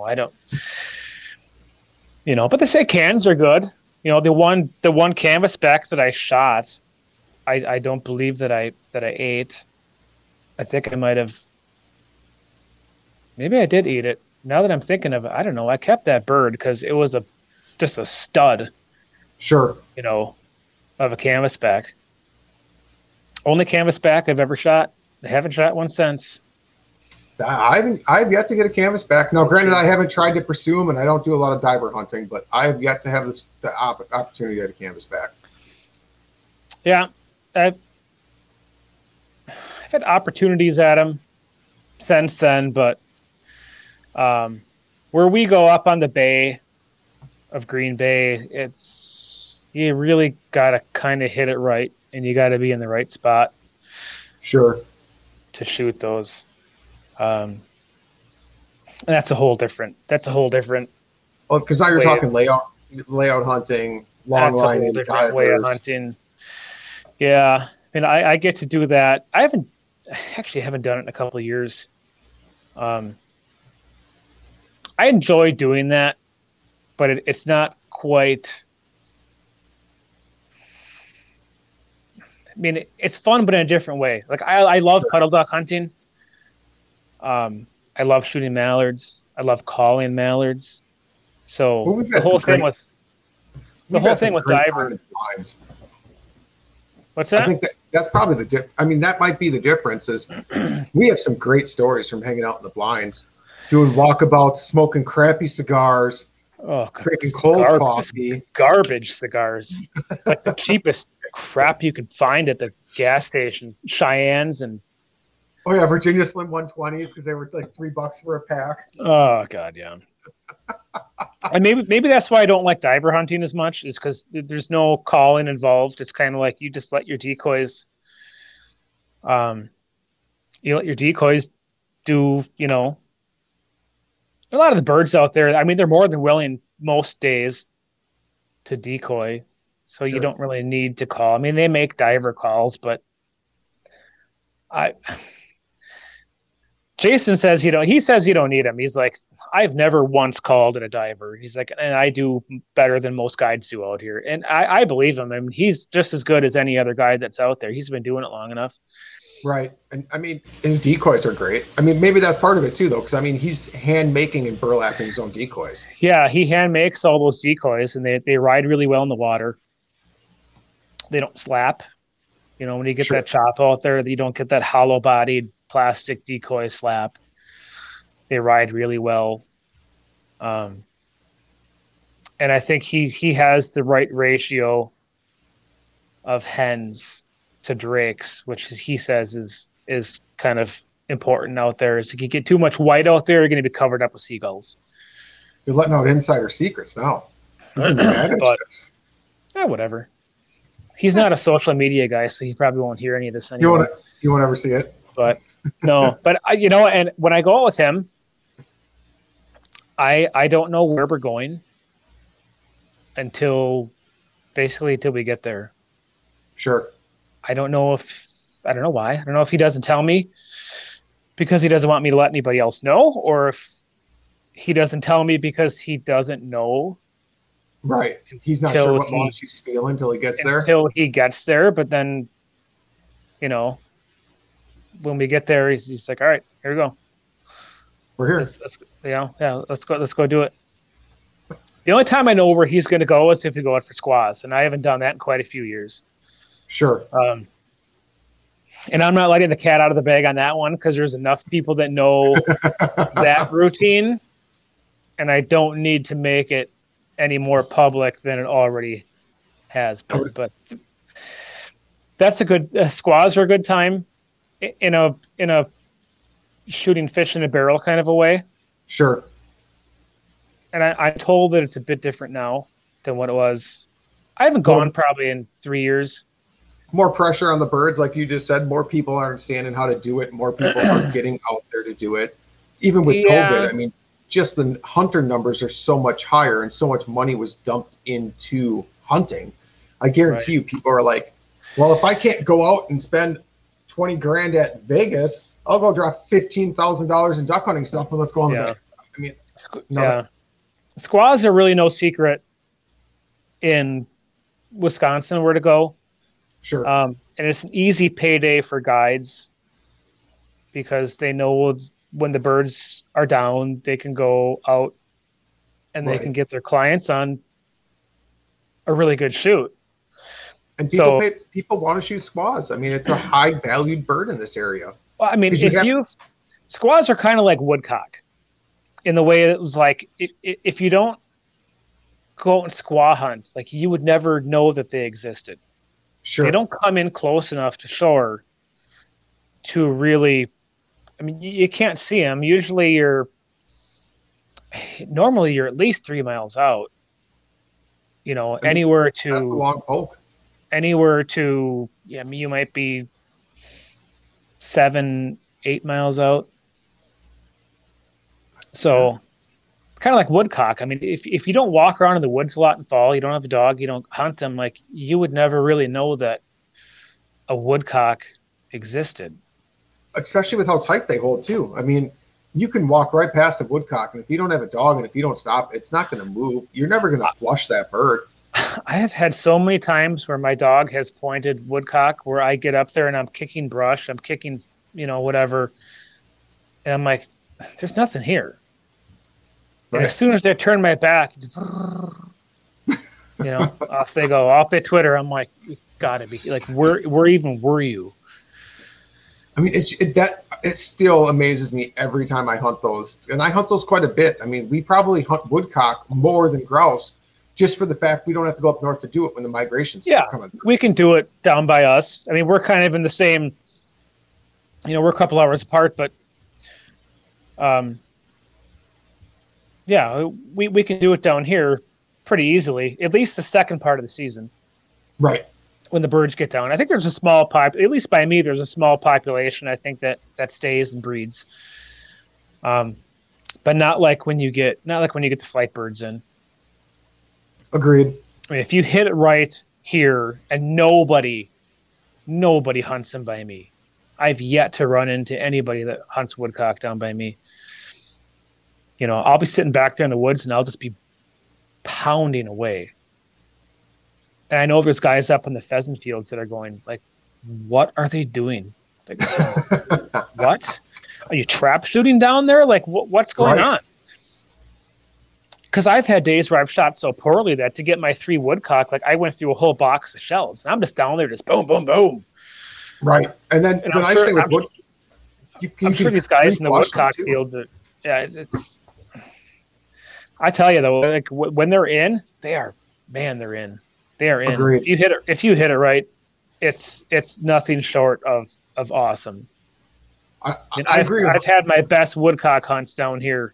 You know, but they say cans are good. You know, the one canvasback that I shot, I don't believe that I ate. I think I might have. Maybe I did eat it. Now that I'm thinking of it, I don't know. I kept that bird because it's just a stud. Sure. You know, of a canvasback. Only canvasback I've ever shot. I haven't shot one since. I've yet to get a canvasback. Now, granted, I haven't tried to pursue them, and I don't do a lot of diver hunting, but I have yet to have the opportunity to get a canvasback. Yeah, I've had opportunities at them since then, but where we go up on the bay of Green Bay, you really got to kind of hit it right, and you got to be in the right spot. Sure. To shoot those. And that's a whole different. Well, because now you're talking layout hunting, long line, and divers. Way of hunting. Yeah, and I get to do that. I actually haven't done it in a couple of years. I enjoy doing that, but it's not quite. I mean, it's fun, but in a different way. Like I love puddle duck hunting. I love shooting mallards. I love calling mallards. So the whole thing with diver. What's that? I think that's probably that might be the difference. Is we have some great stories from hanging out in the blinds, doing walkabouts, smoking crappy cigars, drinking cold coffee, garbage cigars, like the cheapest crap you could find at the gas station, Cheyennes and Oh yeah, Virginia Slim 120s because they were like $3 for a pack. Oh God, yeah. And maybe that's why I don't like diver hunting as much, is because there's no calling involved. It's kind of like you just let your decoys, do, a lot of the birds out there, I mean, they're more than willing most days to decoy, so you don't really need to call. I mean, they make diver calls, but Jason says, he says you don't need him. He's like, I've never once called at a diver. He's like, and I do better than most guides do out here. And I believe him. I mean, he's just as good as any other guide that's out there. He's been doing it long enough. Right. And I mean, his decoys are great. I mean, maybe that's part of it too, though, because I mean, he's hand making and burlapping his own decoys. Yeah, he hand makes all those decoys, and they ride really well in the water. They don't slap. When you get that chop out there, you don't get that hollow bodied plastic decoy slap. They ride really well. And I think he has the right ratio of hens to drakes, which he says is kind of important out there. Is if you get too much white out there, you're going to be covered up with seagulls. You're letting out insider secrets now. But whatever. He's not a social media guy, so he probably won't hear any of this anymore. You won't ever see it. But no, but and when I go out with him, I don't know where we're going until we get there. Sure. I don't know why. I don't know if he doesn't tell me because he doesn't want me to let anybody else know, or if he doesn't tell me because he doesn't know. Right. He's not sure what launch he's feeling until he gets there. Until he gets there, but then, when we get there, he's like, all right, here we go. We're here. Let's go do it. The only time I know where he's going to go is if we go out for squaws, and I haven't done that in quite a few years. Sure. And I'm not letting the cat out of the bag on that one because there's enough people that know that routine, and I don't need to make it any more public than it already has been. But that's a good squaws are a good time in a shooting fish in a barrel kind of a way. Sure. And I'm told that it's a bit different now than what it was. I haven't gone probably in 3 years. More pressure on the birds, like you just said. More people are understanding how to do it. More people are getting out there to do it. Even with COVID, I mean, just the hunter numbers are so much higher, and so much money was dumped into hunting. I guarantee you, people are like, well, if I can't go out and spend $20,000 at Vegas, I'll go drop $15,000 in duck hunting stuff and let's go on the bay. I mean, squaws are really no secret in Wisconsin where to go. Sure. And it's an easy payday for guides because they know when the birds are down, they can go out and they can get their clients on a really good shoot. And people want to shoot squaws. I mean, it's a high valued bird in this area. Well, I mean, squaws are kind of like woodcock in the way it was like, if you don't go out and squaw hunt, like you would never know that they existed. Sure. They don't come in close enough to shore to really, I mean, you can't see them. Usually normally you're at least 3 miles out, anywhere to. That's a long poke. Anywhere to, I mean, you might be 7-8 miles out. So kind of like woodcock. I mean, if you don't walk around in the woods a lot in fall, you don't have a dog, you don't hunt them, like you would never really know that a woodcock existed. Especially with how tight they hold too. I mean, you can walk right past a woodcock, and if you don't have a dog and if you don't stop, it's not going to move. You're never going to flush that bird. I have had so many times where my dog has pointed woodcock where I get up there and I'm kicking brush, I'm kicking, whatever. And I'm like, there's nothing here. Right. And as soon as I turn my back, off they go, off they Twitter. I'm like, you gotta be like, where even were you? I mean, it still amazes me every time I hunt those, and I hunt those quite a bit. I mean, we probably hunt woodcock more than grouse, just for the fact we don't have to go up north to do it when the migrations are coming through. We can do it down by us. I mean, we're kind of in the same we're a couple hours apart, but yeah, we can do it down here pretty easily, at least the second part of the season. Right. When the birds get down. I think there's a small at least by me, there's a small population, I think, that stays and breeds. But not like when you get the flight birds in. Agreed. I mean, if you hit it right here and nobody hunts them by me. I've yet to run into anybody that hunts woodcock down by me. I'll be sitting back there in the woods and I'll just be pounding away. And I know there's guys up in the pheasant fields that are going like, what are they doing? Like, what? Are you trap shooting down there? Like, what's going on? Because I've had days where I've shot so poorly that to get my 3 woodcock, like I went through a whole box of shells. And I'm just down there, just boom, boom, boom. Right. And then the nice thing with I'm sure these guys in the woodcock fields, it's. I tell you though, like when they're in, they're in. They are in. Agreed. If you hit it right, it's nothing short of awesome. I agree. I've had my best woodcock hunts down here.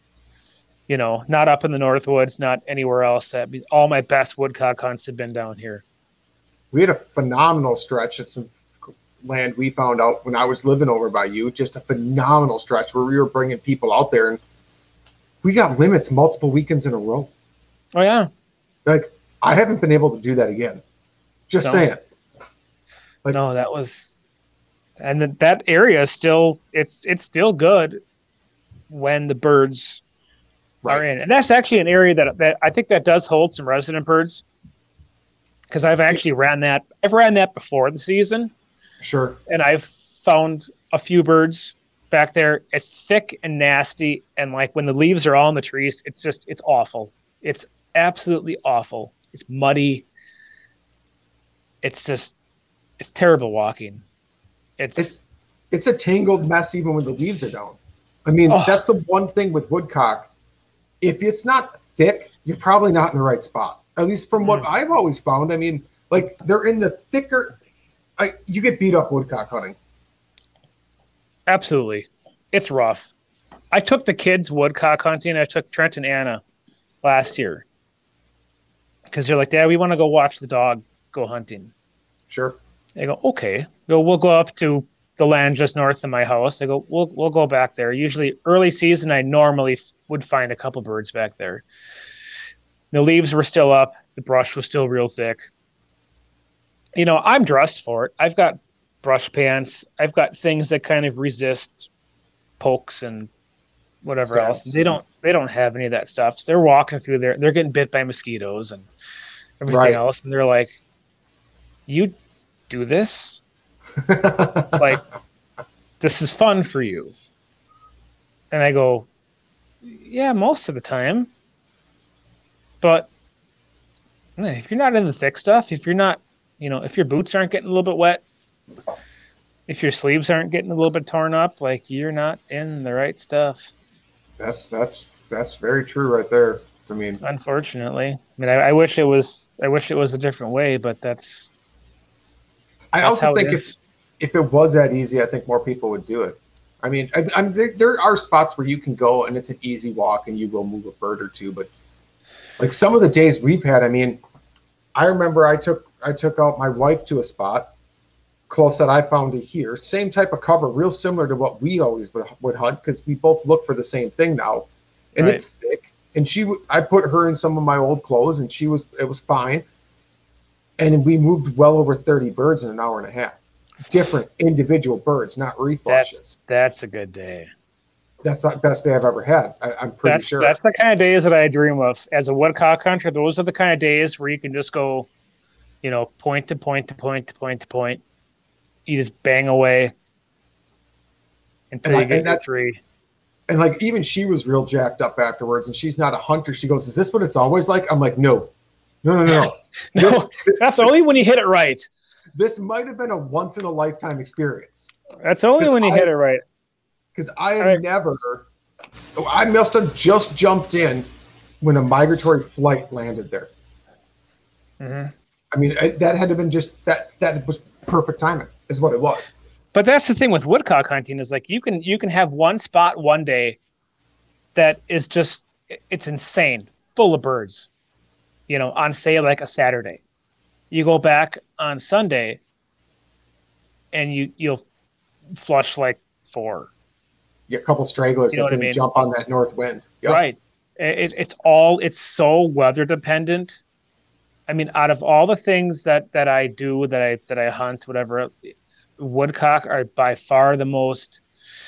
Not up in the Northwoods, not anywhere else. All my best woodcock hunts have been down here. We had a phenomenal stretch at some land we found out when I was living over by you. Just a phenomenal stretch where we were bringing people out there, and we got limits multiple weekends in a row. Oh yeah. Like I haven't been able to do that again. Just saying. Like, no, that was, and that area is still it's still good when the birds are in, and that's actually an area that I think that does hold some resident birds. Because I've actually ran that before the season. Sure. And I've found a few birds back there. It's thick and nasty, and like when the leaves are all in the trees, it's awful. It's absolutely awful. It's muddy. It's terrible walking. It's a tangled mess even when the leaves are down. I mean, that's the one thing with woodcock. If it's not thick, you're probably not in the right spot. At least from what I've always found. I mean, like they're in the thicker. You get beat up woodcock hunting. Absolutely, it's rough. I took the kids woodcock hunting. I took Trent and Anna last year because they're like, Dad, we want to go watch the dog go hunting. Sure. They go, okay. We'll go up to the land just north of my house. I go, we'll go back there. Usually early season, I normally would find a couple birds back there. The leaves were still up. The brush was still real thick. I'm dressed for it. I've got brush pants. I've got things that kind of resist pokes and whatever else. They don't have any of that stuff. So they're walking through there. They're getting bit by mosquitoes and everything else. And they're like, you do this? Like, this is fun for you. And I go, yeah, most of the time. But if you're not in the thick stuff, if you're not, if your boots aren't getting a little bit wet, if your sleeves aren't getting a little bit torn up, like you're not in the right stuff. That's very true right there. I mean, unfortunately, I wish it was a different way, but that's. I also think if it was that easy, I think more people would do it. I mean, there are spots where you can go and it's an easy walk and you will move a bird or two, but. Like some of the days we've had, I mean, I remember I took out my wife to a spot close that I found it here. Same type of cover, real similar to what we always would hunt because we both look for the same thing now. And it's thick. And I put her in some of my old clothes and it was fine. And we moved well over 30 birds in an hour and a half. Different individual birds, not reflushes. That's a good day. That's not the best day I've ever had. I'm pretty sure. That's the kind of days that I dream of. As a woodcock hunter, those are the kind of days where you can just go, point to point to point to point to point. You just bang away until you get your 3. And like even she was real jacked up afterwards, and she's not a hunter. She goes, "Is this what it's always like?" I'm like, "No. No, that's only when you hit it right. This might have been a once in a lifetime experience. That's only when you hit it right." Because I must have just jumped in when a migratory flight landed there. Mm-hmm. I mean, that had to have been just that was perfect timing is what it was. But that's the thing with woodcock hunting is like you can have one spot one day that is just it's insane, full of birds. On say like a Saturday. You go back on Sunday and you'll flush like 4. You get a couple stragglers that didn't jump on that north wind. Yep. Right. It's so weather dependent. I mean, out of all the things that I do, that I hunt, whatever, woodcock are by far the most.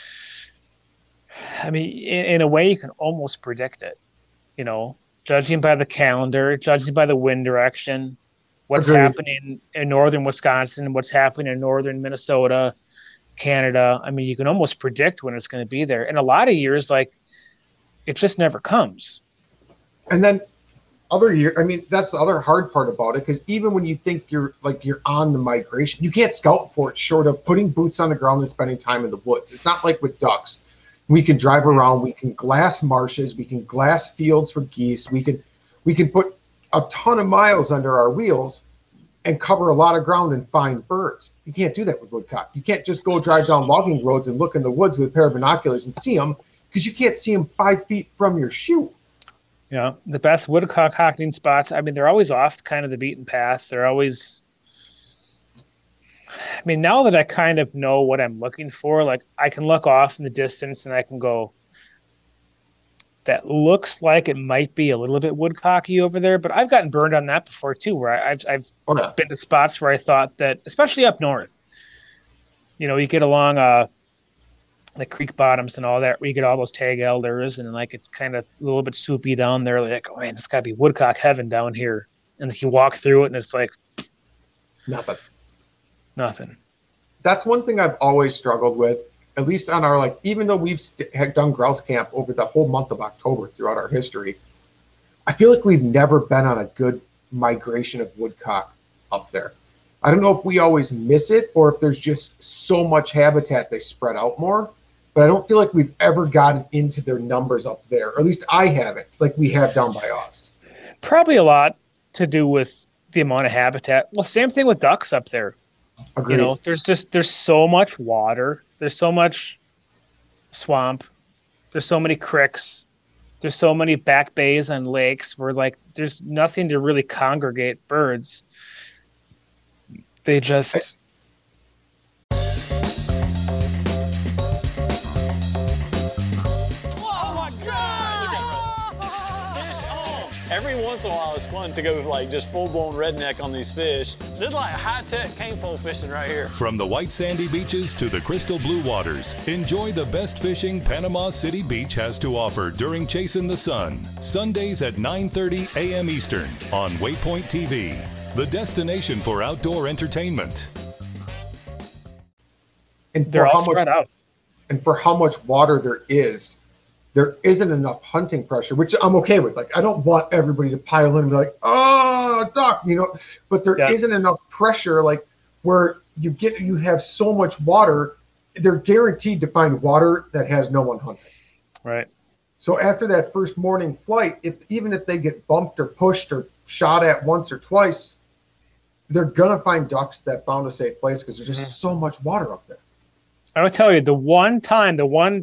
I mean, in a way, you can almost predict it. Judging by the calendar, judging by the wind direction, what's happening in northern Wisconsin, what's happening in northern Minnesota, Canada. I mean, you can almost predict when it's going to be there. And a lot of years, like, it just never comes. And then other year, I mean, that's the other hard part about it, because even when you think you're on the migration, you can't scout for it short of putting boots on the ground and spending time in the woods. It's not like with ducks. We can drive around, we can glass marshes, we can glass fields for geese, we can put a ton of miles under our wheels and cover a lot of ground and find birds. You can't do that with woodcock. You can't just go drive down logging roads and look in the woods with a pair of binoculars and see them, because you can't see them 5 feet from your shoe. Yeah, the best woodcock hunting spots, I mean, they're always off kind of the beaten path. They're always, I mean, now that I kind of know what I'm looking for, like I can look off in the distance and I can go, that looks like it might be a little bit woodcocky over there, but I've gotten burned on that before too, where I've been to spots where I thought that, especially up north, you get along the creek bottoms and all that, where you get all those tag elders and like it's kind of a little bit soupy down there. Like, oh man, it's got to be woodcock heaven down here. And if you walk through it and it's like nothing. That's one thing I've always struggled with, at least on our, even though we've had done grouse camp over the whole month of October throughout our history, I feel like we've never been on a good migration of woodcock up there. I don't know if we always miss it or if there's just so much habitat they spread out more, but I don't feel like we've ever gotten into their numbers up there, or at least I haven't, like we have down by us. Probably a lot to do with the amount of habitat. Well, same thing with ducks up there. Agreed. There's so much water. There's so much swamp. There's so many creeks. There's so many back bays and lakes where there's nothing to really congregate birds. They just. Oh my God! Every once in a while, it's fun to go just full-blown redneck on these fish. This is like high-tech cane pole fishing right here. From the white sandy beaches to the crystal blue waters, enjoy the best fishing Panama City Beach has to offer during Chasing the Sun. Sundays at 9:30 a.m. Eastern on Waypoint TV, the destination for outdoor entertainment. And they're all spread out. And for how much water there isn't enough hunting pressure, which I'm okay with. I don't want everybody to pile in and be like, oh, duck, but there isn't enough pressure, where you have so much water, they're guaranteed to find water that has no one hunting. Right. So after that first morning flight, even if they get bumped or pushed or shot at once or twice, they're going to find ducks that found a safe place because there's just so much water up there. I will tell you, that one time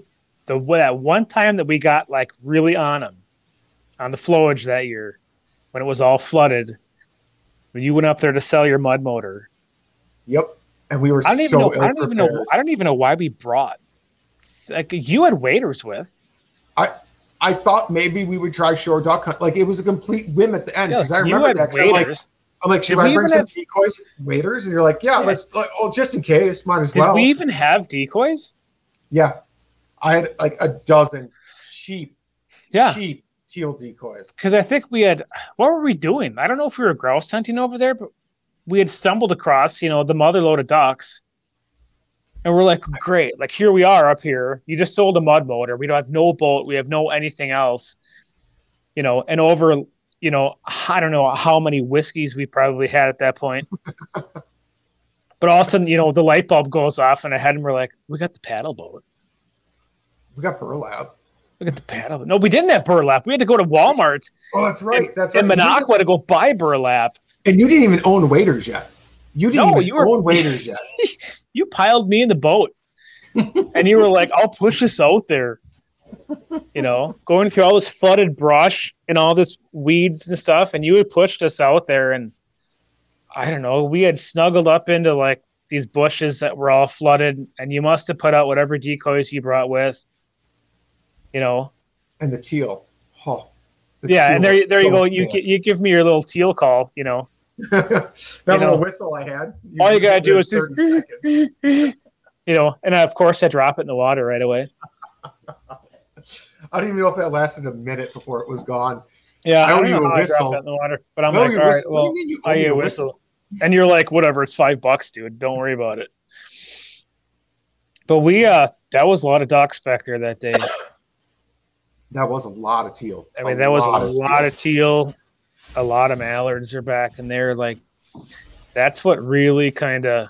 that we got really on them, on the flowage that year, when it was all flooded, when you went up there to sell your mud motor. Yep. And we were I don't even know why we brought. You had waders with. I thought maybe we would try shore duck hunt. It was a complete whim at the end, because I remember that. I'm like, should I bring some decoys, waders? And you're like, yeah. Let's. Just in case, might as well. Did we even have decoys? Yeah, I had a dozen cheap teal decoys. Because I think we had. What were we doing? I don't know if we were grouse hunting over there, but we had stumbled across, the mother load of ducks, and we're like, great, here we are up here. You just sold a mud motor. We don't have no boat. We have no anything else. And over. I don't know how many whiskeys we probably had at that point. But all of a sudden, the light bulb goes off in our head and we're like, we got the paddle boat. We got burlap. We got the paddle boat. No, we didn't have burlap. We had to go to Walmart. Oh, that's right. In Minocqua to go buy burlap. And you didn't even own waders yet. You didn't even own waders yet. You piled me in the boat, and you were like, "I'll push us out there." You know, going through all this flooded brush and all this weeds and stuff, and you had pushed us out there, and I don't know, we had snuggled up into like these bushes that were all flooded, and you must have put out whatever decoys you brought with, you know. And the teal. Oh, yeah, and there you go. Cool. You give me your little teal call, you know. that little whistle I had. All you gotta do is just, you know, and of course I drop it in the water right away. I don't even know if that lasted a minute before it was gone. Yeah, I don't know how I dropped that in the water, but I'm like, all right, well, I owe you a whistle. And you're like, whatever, it's $5, dude. Don't worry about it. But we, that was a lot of ducks back there that day. That was a lot of teal. I mean, that was a lot of teal. A lot of mallards are back in there. Like, that's what really kind of,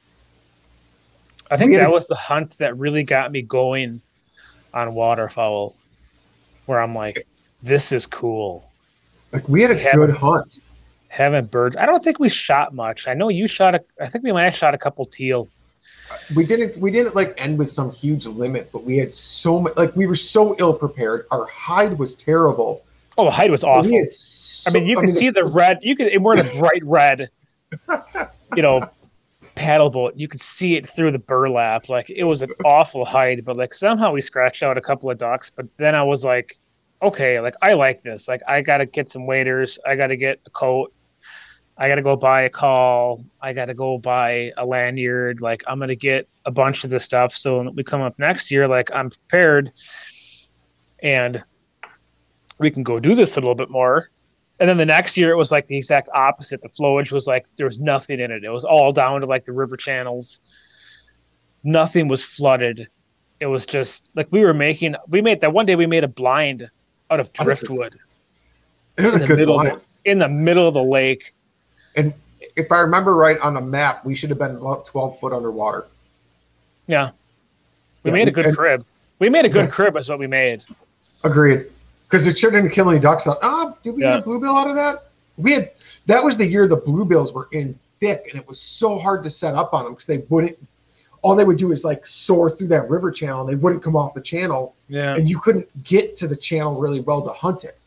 I think that was the hunt that really got me going on waterfowl, where I'm like, this is cool. Like, we had a good hunt. Having birds. I don't think we shot much. I know you shot I think we might have shot a couple teal. We didn't like end with some huge limit, but we had so much, like, we were so ill prepared. Our hide was terrible. Oh, the hide was awful. I mean, you can see the red. We're in a bright red, you know, paddle boat. You could see it through the burlap. Like, it was an awful hide, but like somehow we scratched out a couple of ducks. But then I was like, okay, like, I like this. Like, I got to get some waders. I got to get a coat. I got to go buy a call. I got to go buy a lanyard. Like, I'm going to get a bunch of this stuff. So when we come up next year, like, I'm prepared and we can go do this a little bit more. And then the next year it was like the exact opposite. The flowage was like, there was nothing in it. It was all down to like the river channels. Nothing was flooded. It was just like we made that one day we made a blind out of driftwood. It was a good blind. In the middle of the lake. And if I remember right on the map, we should have been about 12 foot underwater. Yeah. We made a good crib. We made a good crib is what we made. Agreed. Because it shouldn't kill any ducks out. Did we get a bluebill out of that? That was the year the bluebills were in thick, and it was so hard to set up on them because all they would do is like soar through that river channel, and they wouldn't come off the channel. Yeah. And you couldn't get to the channel really well to hunt it.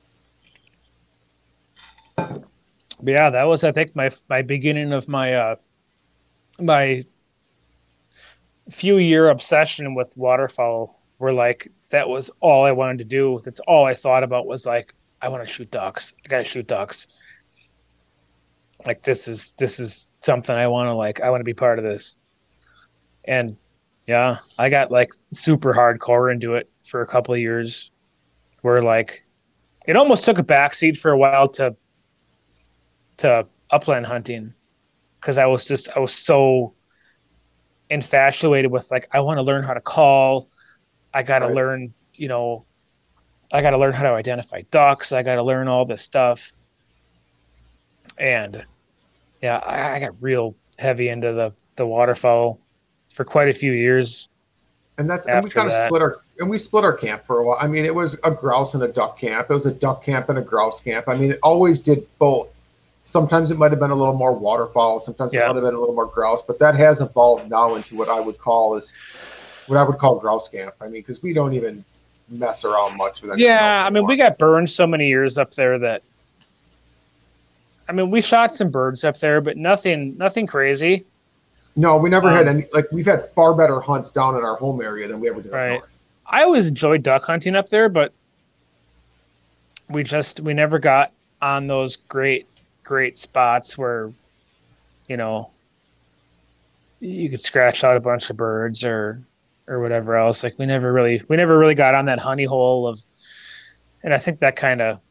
But yeah, that was, I think, my beginning of my my few-year obsession with waterfowl. Where like that was all I wanted to do. That's all I thought about was like, I want to shoot ducks. I gotta shoot ducks. Like, this is something I want to like. I want to be part of this. And yeah, I got like super hardcore into it for a couple of years, where like it almost took a backseat for a while to upland hunting, because I was so infatuated with like, I want to learn how to call. I got to learn, you know, I got to learn how to identify ducks. I got to learn all this stuff. And yeah, I got real heavy into the waterfowl for quite a few years. And we kind of split our camp for a while. I mean, it was a grouse and a duck camp. It was a duck camp and a grouse camp. I mean, it always did both. Sometimes it might have been a little more waterfowl. Sometimes it might have been a little more grouse, but that has evolved now into what I would call grouse camp. I mean, because we don't even mess around much with anything else anymore. I mean, we got burned so many years up there that, I mean, we shot some birds up there, but nothing crazy. No, we never had any, like, we've had far better hunts down in our home area than we ever did up north. I always enjoyed duck hunting up there, but we never got on those great spots where, you know, you could scratch out a bunch of birds or whatever else. Like, we never really got on that honey hole of, and I think that kind of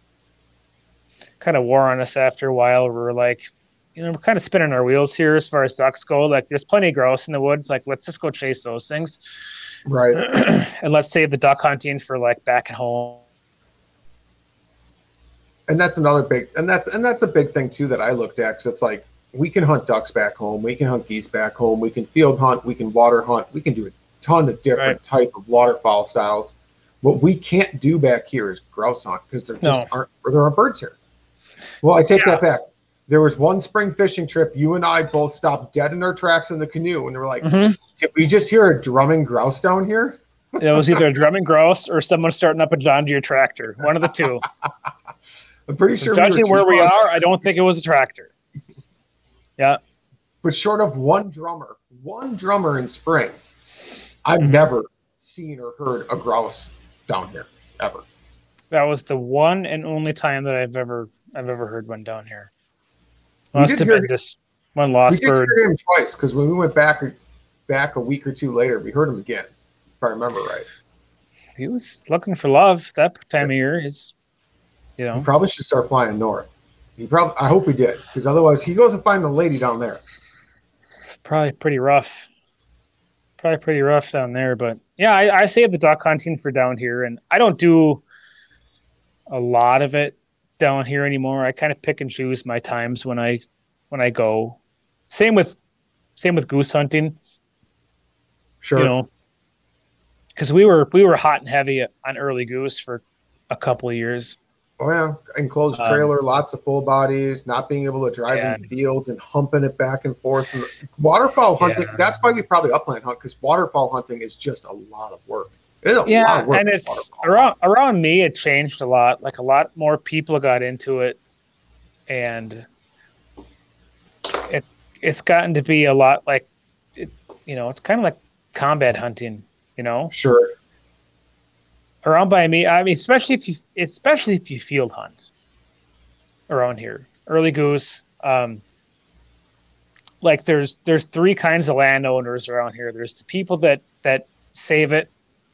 wore on us after a while. We're like, you know, we're kind of spinning our wheels here as far as ducks go. Like, there's plenty of grouse in the woods. Like, let's just go chase those things. Right. And let's save the duck hunting for like back at home. And that's another big, and that's a big thing too that I looked at, because it's like, we can hunt ducks back home, we can hunt geese back home, we can field hunt, we can water hunt, we can do a ton of different type of waterfowl styles. What we can't do back here is grouse hunt, because there just aren't birds here. Well, I take that back. There was one spring fishing trip. You and I both stopped dead in our tracks in the canoe, and we were like, "Did we just hear a drumming grouse down here?" It was either a drumming grouse or someone starting up a John Deere tractor. One of the two. I'm pretty sure. Judging where we are, I don't think it was a tractor. Yeah. But short of one drummer in spring, I've never seen or heard a grouse down here ever. That was the one and only time that I've ever heard one down here. Must have been just one lost bird. We did hear him twice because when we went back a week or two later, we heard him again, if I remember right. He was looking for love that time of year. He probably should start flying north. I hope he did, because otherwise he goes and find a lady down there. Probably pretty rough down there. But yeah, I save the duck hunting for down here, and I don't do a lot of it down here anymore. I kind of pick and choose my times when I go. Same with goose hunting. Sure. Because we were hot and heavy on early goose for a couple of years. Oh yeah, enclosed trailer, lots of full bodies, not being able to drive in fields and humping it back and forth. And waterfowl hunting, that's why we probably upland hunt, because waterfowl hunting is just a lot of work. It's a lot of work. And it's around me, it changed a lot. Like a lot more people got into it, and it's gotten to be a lot like it's kind of like combat hunting. Sure. Around by me, I mean, especially if you field hunt around here, early goose. Like there's three kinds of landowners around here. There's the people that save it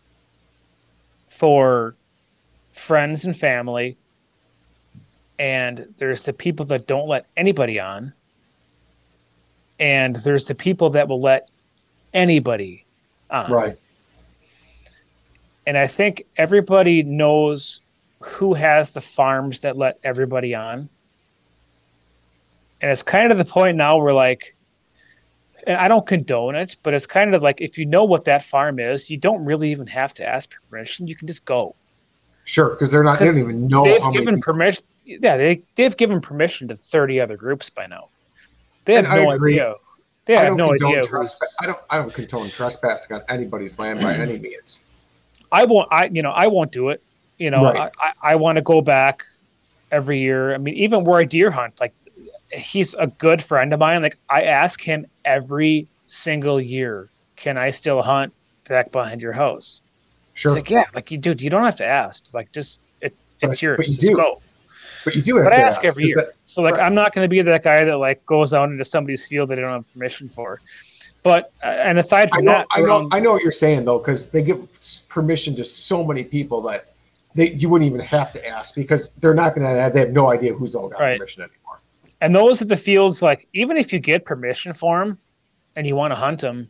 for friends and family, and there's the people that don't let anybody on, and there's the people that will let anybody on. Right. And I think everybody knows who has the farms that let everybody on. And it's kind of the point now where, like, and I don't condone it, but it's kind of like, if you know what that farm is, you don't really even have to ask permission. You can just go. Sure, because they don't even know they've how given many permission. Yeah, they've given permission to 30 other groups by now. They have no idea. They have no idea. I don't condone trespassing on anybody's land by any means. I won't do it. Right. I want to go back every year. I mean, even where I deer hunt, like, he's a good friend of mine. Like, I ask him every single year, can I still hunt back behind your house? Sure. He's like, yeah, like, you don't have to ask. It's like, it's yours. But you just do. Go. But you do have but to I ask every year. So like, right. I'm not going to be that guy that like goes out into somebody's field that they don't have permission for. But and aside from that, I know what you're saying though, because they give permission to so many people that you wouldn't even have to ask, because they're not going to. They have no idea who's all got permission anymore. And those are the fields. Like, even if you get permission for them, and you want to hunt them,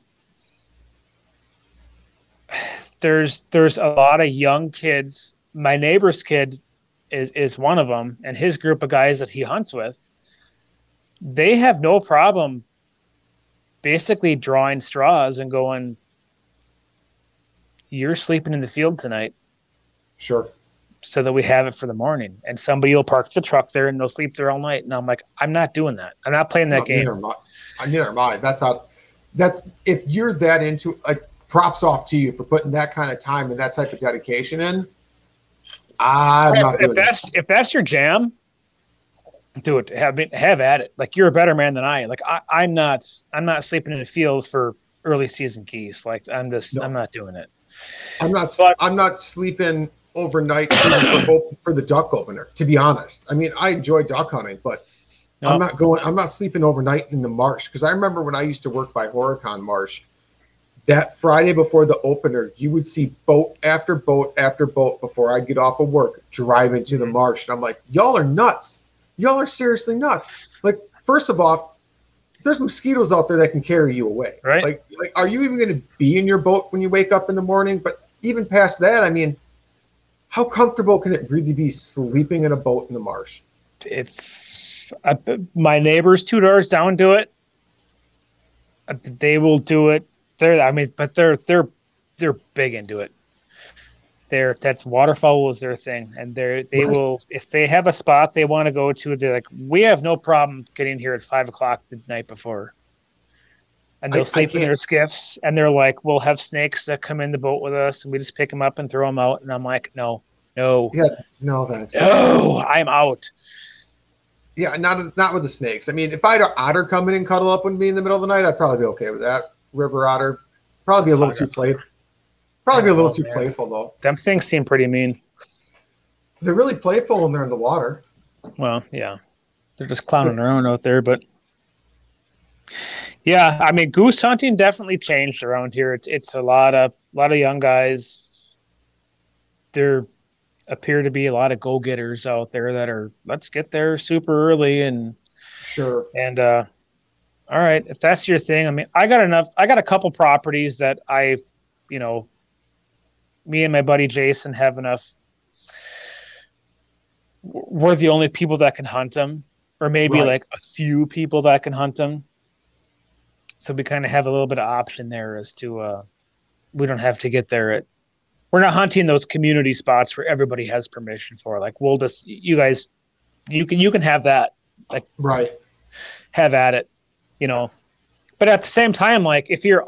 there's a lot of young kids. My neighbor's kid is one of them, and his group of guys that he hunts with, they have no problem basically drawing straws and going, you're sleeping in the field tonight. Sure. so that we have it for the morning. And somebody will park the truck there and they'll sleep there all night. And I'm like, I'm not doing that. I'm not playing that game. Neither am I. That's if you're that into, like, props off to you for putting that kind of time and that type of dedication in. If that's your jam, do it. Have at it. Like, you're a better man than I am. Like, I'm not sleeping in the fields for early season geese. Like, I'm not doing it. I'm not sleeping overnight for the duck opener, to be honest. I mean, I enjoy duck hunting, but I'm not sleeping overnight in the marsh. Because I remember when I used to work by Horicon Marsh, that Friday before the opener, you would see boat after boat after boat before I'd get off of work driving to the marsh. And I'm like, y'all are nuts. Y'all are seriously nuts. Like, first of all, there's mosquitoes out there that can carry you away. Right. Like, are you even going to be in your boat when you wake up in the morning? But even past that, I mean, how comfortable can it really be sleeping in a boat in the marsh? It's my neighbors 2 doors down do it. They will do it. They're big into it. That's waterfowl is their thing, and they will, if they have a spot they want to go to, they're like, we have no problem getting here at 5:00 the night before, and they'll sleep in their skiffs, and they're like, we'll have snakes that come in the boat with us, and we just pick them up and throw them out, and I'm like, no, yeah, no thanks, no, I'm out. Yeah, not with the snakes. I mean, if I had an otter come in and cuddle up with me in the middle of the night, I'd probably be okay with that. River otter, probably be a little too playful. Probably be a little too playful, though. Them things seem pretty mean. They're really playful when they're in the water. Well, yeah. They're just clowning around out there, but yeah, I mean, goose hunting definitely changed around here. It's a lot of young guys. There appear to be a lot of go-getters out there that are, let's get there super early and sure. And all right, if that's your thing, I mean, I got a couple properties that me and my buddy Jason have enough. We're the only people that can hunt them, or maybe like a few people that can hunt them. So we kind of have a little bit of option there as to we don't have to get there we're not hunting those community spots where everybody has permission for. Like, we'll just, you guys, you can have that, like, have at it, But at the same time, like, if you're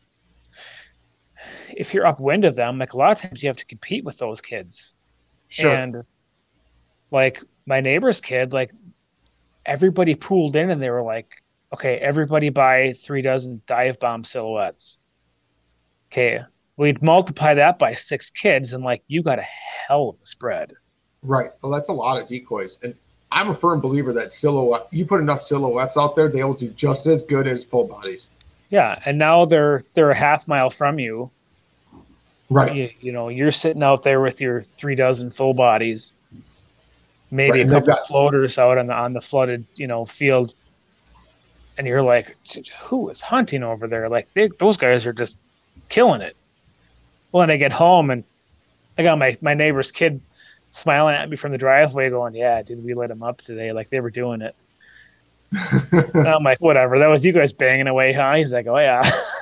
upwind of them, like, a lot of times you have to compete with those kids. Sure. And like my neighbor's kid, like, everybody pooled in and they were like, okay, everybody buy 3 dozen dive bomb silhouettes. Okay. We'd multiply that by 6 kids and like, you got a hell of a spread. Right. Well, that's a lot of decoys. And I'm a firm believer that you put enough silhouettes out there, they will do just as good as full bodies. Yeah. And now they're a half mile from you. Right. You're sitting out there with your 3 dozen full bodies, maybe a couple of floaters out on the flooded, field. And you're like, who is hunting over there? Like, those guys are just killing it. Well, and I get home and I got my neighbor's kid smiling at me from the driveway going, yeah, dude, we lit them up today. Like, they were doing it. And I'm like, whatever. That was you guys banging away, huh? He's like, oh, yeah.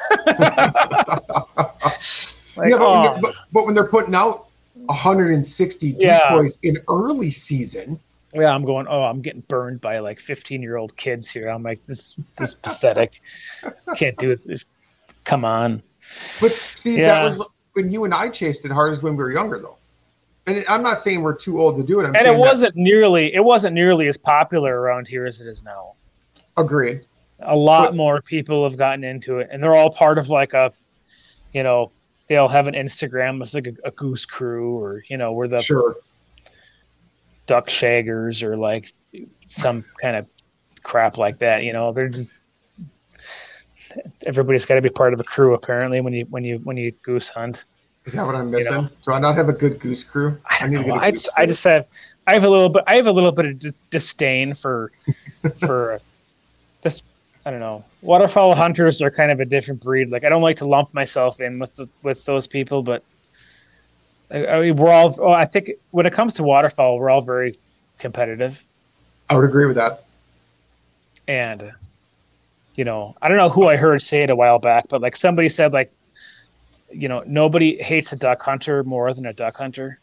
Like, yeah, but when they're putting out 160 decoys in early season. Yeah, I'm going, I'm getting burned by like 15-year-old kids here. I'm like, this is pathetic. Can't do it. Come on. But see, that was when you and I chased it hardest when we were younger, though. And I'm not saying we're too old to do it. I'm saying it wasn't nearly as popular around here as it is now. Agreed. A lot more people have gotten into it, and they're all part of like a, they all have an Instagram. It's like a goose crew, or we're the duck shaggers, or like some kind of crap like that. They're just, everybody's got to be part of a crew apparently when you goose hunt. Is that what I'm missing? Do I not have a good goose crew? I have a little bit of disdain for this. I don't know. Waterfowl hunters are kind of a different breed. Like, I don't like to lump myself in with those people, but I mean, I think when it comes to waterfowl, we're all very competitive. I would agree with that. And, I don't know who I heard say it a while back, but like somebody said, like, nobody hates a duck hunter more than a duck hunter.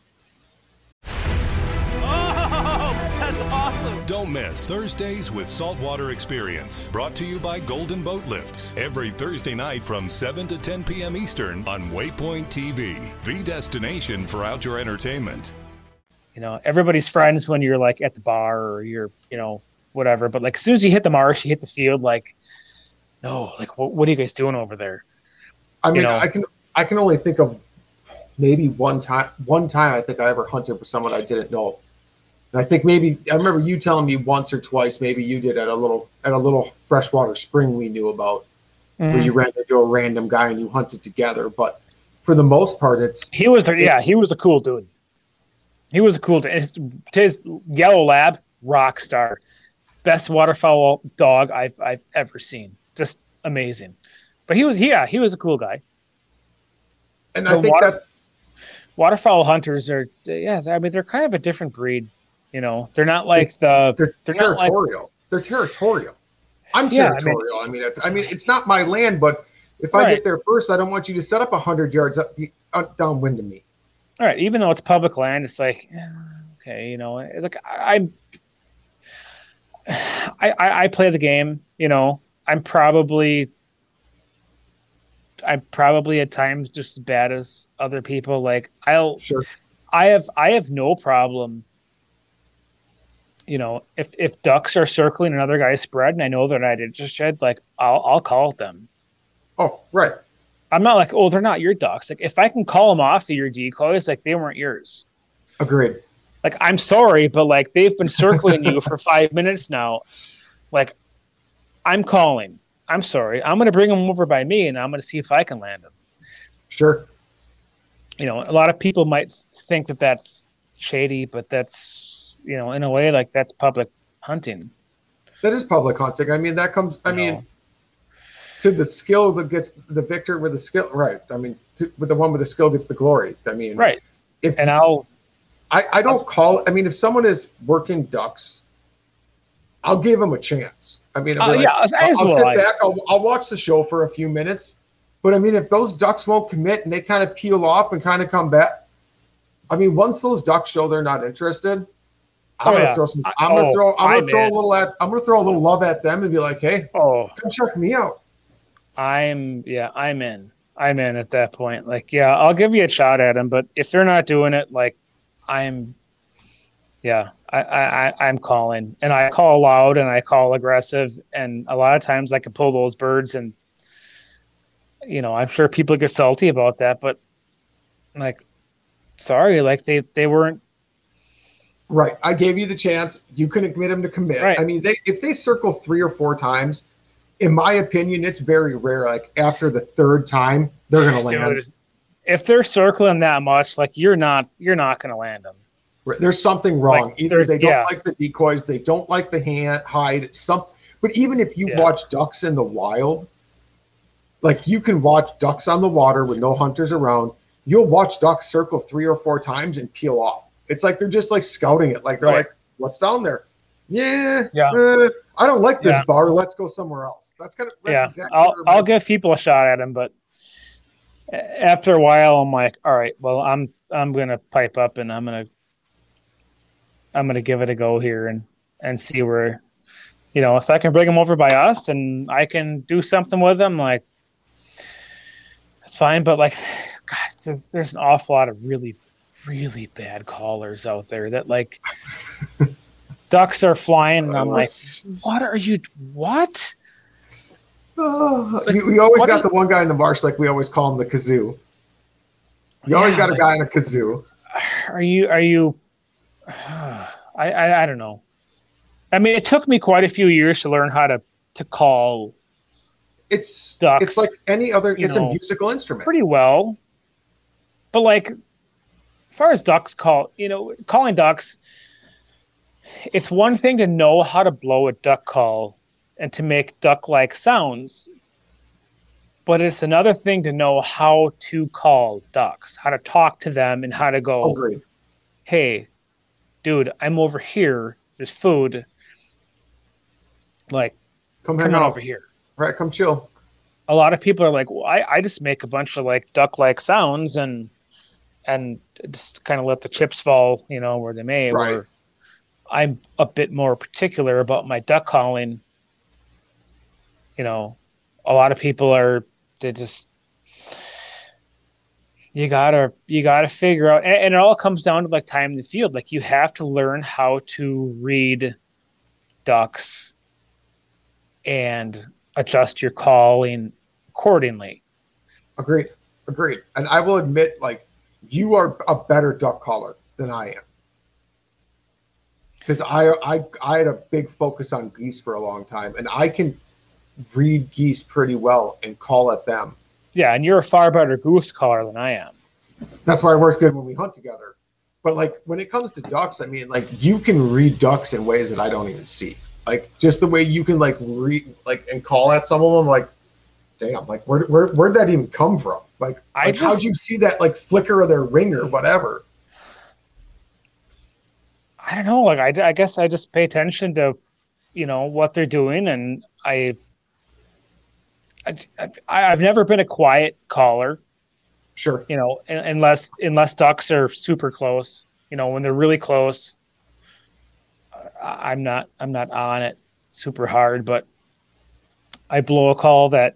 Don't miss Thursdays with Saltwater Experience, brought to you by Golden Boat Lifts, every Thursday night from 7 to 10 p.m. Eastern on Waypoint TV, the destination for outdoor entertainment. Everybody's friends when you're like at the bar or you're, whatever. But like as soon as you hit the marsh, you hit the field, like, no, like what are you guys doing over there? I mean, I can only think of maybe one time I think I ever hunted with someone I didn't know. And I think I remember you telling me once or twice, maybe you did at a little freshwater spring we knew about, where you ran into a random guy and you hunted together. But for the most part, he was a cool dude. He was a cool dude. His yellow lab, rock star, best waterfowl dog I've ever seen. Just amazing. But he was a cool guy. And I think that's waterfowl hunters are, they're kind of a different breed. They're not like they're territorial. They're territorial. I'm territorial. It's not my land, but if I get there first, I don't want you to set up 100 yards up downwind of me. all right, even though it's public land, it's like, okay, like I play the game, I'm probably at times just as bad as other people. Like I have no problem, if ducks are circling another guy's spread and I know they're not interested, like I'll call them. Oh, right. I'm not like, oh, they're not your ducks. Like if I can call them off of your decoys, like they weren't yours. Agreed. Like, I'm sorry, but like they've been circling you for 5 minutes now. Like, I'm calling. I'm sorry. I'm going to bring them over by me, and I'm going to see if I can land them. Sure. A lot of people might think that that's shady, but that's, in a way, like that's public hunting. That is public hunting. I mean, that comes. I mean, to the skill that gets the victor with the skill, right? I mean, with the one with the skill gets the glory. I mean, right. I don't call. I mean, if someone is working ducks, I'll give them a chance. I mean, I'll sit back. I'll watch the show for a few minutes. But I mean, if those ducks won't commit and they kind of peel off and kind of come back, I mean, once those ducks show they're not interested, I'm gonna throw a little love at them and be like, hey, come check me out. I'm in at that point. Like, yeah, I'll give you a shot at them, but if they're not doing it, like, I'm calling, and I call loud and I call aggressive, and a lot of times I can pull those birds, and I'm sure people get salty about that, but like, sorry, like they weren't right. I gave you the chance. You couldn't get them to commit. Right. I mean, if they circle 3 or 4 times, in my opinion, it's very rare. Like after the 3rd time, they're going to land. Dude, if they're circling that much, like you're not going to land them. There's something wrong. Like, either they don't like the decoys, they don't like the hide, something. But even if you watch ducks in the wild, like you can watch ducks on the water with no hunters around, you'll watch ducks circle 3 or 4 times and peel off. It's like they're just like scouting it. Like they're like, what's down there? I don't like this bar. Let's go somewhere else. That's exactly. I'll give people a shot at them, but after a while, I'm like, all right, well, I'm gonna pipe up and I'm gonna give it a go here and see where, if I can bring them over by us and I can do something with them, like that's fine. But like, God, there's an awful lot of really, really bad callers out there that like ducks are flying and I'm like, what? We always got the one guy in the marsh, like we always call him the kazoo. You always got a guy in a kazoo. Are you I don't know. I mean, it took me quite a few years to learn how to call ducks. It's like any other, it's a musical instrument. Pretty well. But like, as far as ducks calling ducks, it's one thing to know how to blow a duck call and to make duck-like sounds, but it's another thing to know how to call ducks, how to talk to them and how to go, hey, dude, I'm over here. There's food. Like, come on over here. Right, come chill. A lot of people are like, well, I just make a bunch of like duck-like sounds and just kind of let the chips fall, where they may. Right. Or I'm a bit more particular about my duck calling. A lot of people you gotta figure out, and it all comes down to like time in the field. Like you have to learn how to read ducks and adjust your calling accordingly. Agreed. And I will admit, like, you are a better duck caller than I am. Because I had a big focus on geese for a long time, and I can read geese pretty well and call at them. Yeah, and you're a far better goose caller than I am. That's why it works good when we hunt together. But like when it comes to ducks, I mean, like you can read ducks in ways that I don't even see. Like just the way you can like read like and call at some of them, like, damn, like where'd that even come from? Like how'd you see that like flicker of their wing or whatever? I don't know. Like I guess I just pay attention to, what they're doing, and I've never been a quiet caller. Sure. You know, unless ducks are super close. You know, when they're really close, I'm not on it super hard, but I blow a call that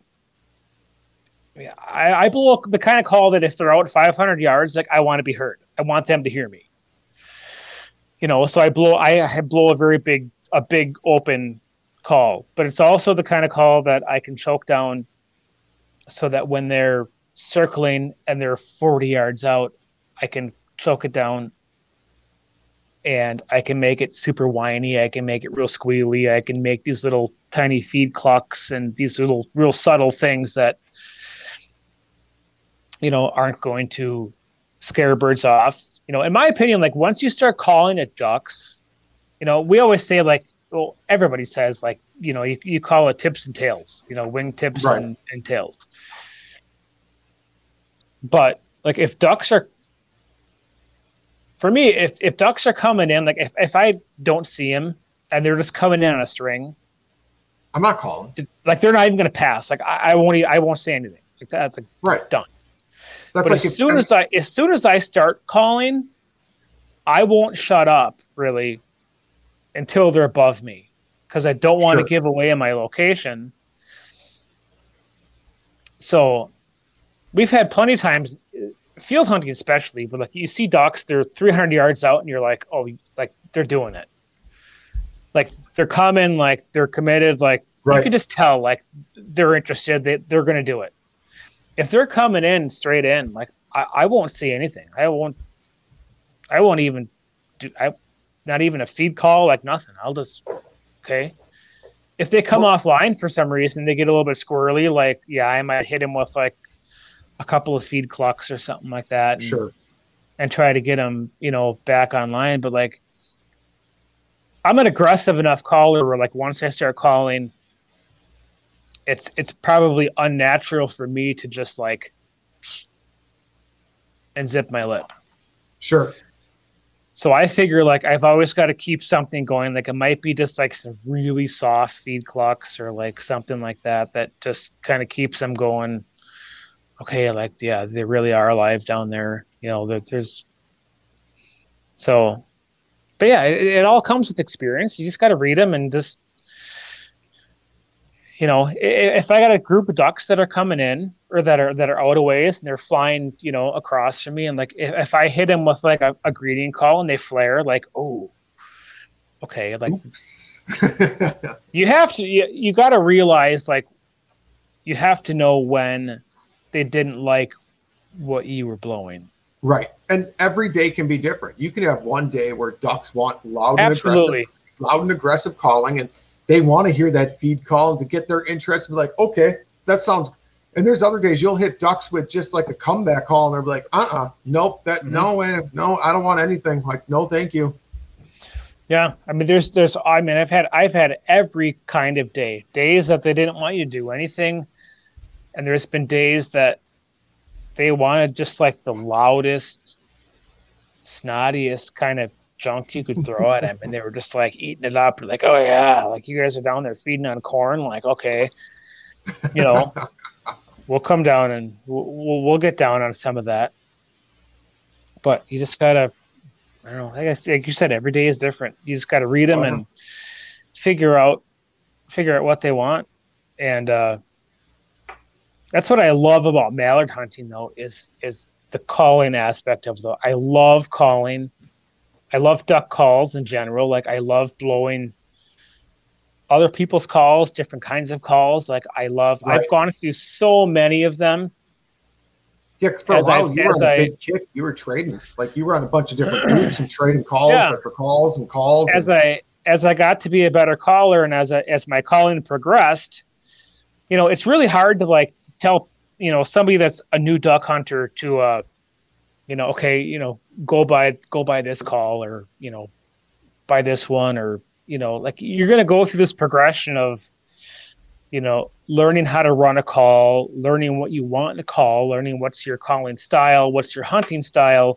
I blow the kind of call that if they're out 500 yards, like I want to be heard. I want them to hear me. You know, so I blow a very big open call, but it's also the kind of call that I can choke down so that when they're circling and they're 40 yards out, I can choke it down and I can make it super whiny. I can make it real squealy. I can make these little tiny feed clucks and these little real subtle things that, you know, aren't going to scare birds off. You know, in my opinion, like once you start calling it ducks, you know, we always say like, well, everybody says like, you know, you call it tips and tails, you know, wing tips and tails. But like if ducks are, for me, if ducks are coming in, like if I don't see them and they're just coming in on a string, I'm not calling. Like they're not even going to pass. Like I won't say anything. Like that's like, done. That's but like as soon as I start calling, I won't shut up really until they're above me because I don't want to give away my location. So we've had plenty of times, field hunting especially, but like you see ducks, they're 300 yards out and you're like, oh, like they're doing it. Like they're coming, like they're committed, like you can just tell like they're interested, they're going to do it. If they're coming in straight in, like I won't say anything. I won't even do, not even a feed call, like nothing. I'll just, okay. If they come offline for some reason, they get a little bit squirrely. Like, yeah, I might hit them with like a couple of feed clucks or something like that. And try to get them, you know, back online. But like, I'm an aggressive enough caller where like once I start calling, it's probably unnatural for me to just like and zip my lip. Sure. So I figure like I've always got to keep something going. Like it might be just like some really soft feed clucks or like something like that just kind of keeps them going. Okay, like yeah, they really are alive down there. You know that there's so, but yeah, it all comes with experience. You just got to read them and just. You know, if I got a group of ducks that are coming in or that are out of ways and they're flying, you know, across from me, and like if I hit them with like a greeting call and they flare, like, oh, okay, like you have to, you got to realize like you have to know when they didn't like what you were blowing. Right, and every day can be different. You can have one day where ducks want loud and aggressive calling and. They want to hear that feed call to get their interest and be like, okay, that sounds. And there's other days you'll hit ducks with just like a comeback call and they're like, nope, no way, no, I don't want anything. Like, no, thank you. Yeah, I mean, I've had every kind of days that they didn't want you to do anything, and there's been days that they wanted just like the loudest, snottiest kind of junk you could throw at them, and they were just like eating it up. Like, oh yeah, like you guys are down there feeding on corn. Like, okay, you know, we'll come down and we'll get down on some of that. But you just gotta, I don't know. I guess like you said, every day is different. You just gotta read them and figure out what they want. And that's what I love about mallard hunting, though, is the calling aspect of I love calling. I love duck calls in general. Like I love blowing other people's calls, different kinds of calls. Like I've gone through so many of them. Yeah, for a while you were on a big kick. You were trading, like you were on a bunch of different groups and trading calls for calls and calls. As I got to be a better caller and as my calling progressed, you know, it's really hard to like tell, you know, somebody that's a new duck hunter to you know, okay, you know, go by this call or, you know, by this one or, you know, like you're going to go through this progression of, you know, learning how to run a call, learning what you want in a call, learning what's your calling style, what's your hunting style.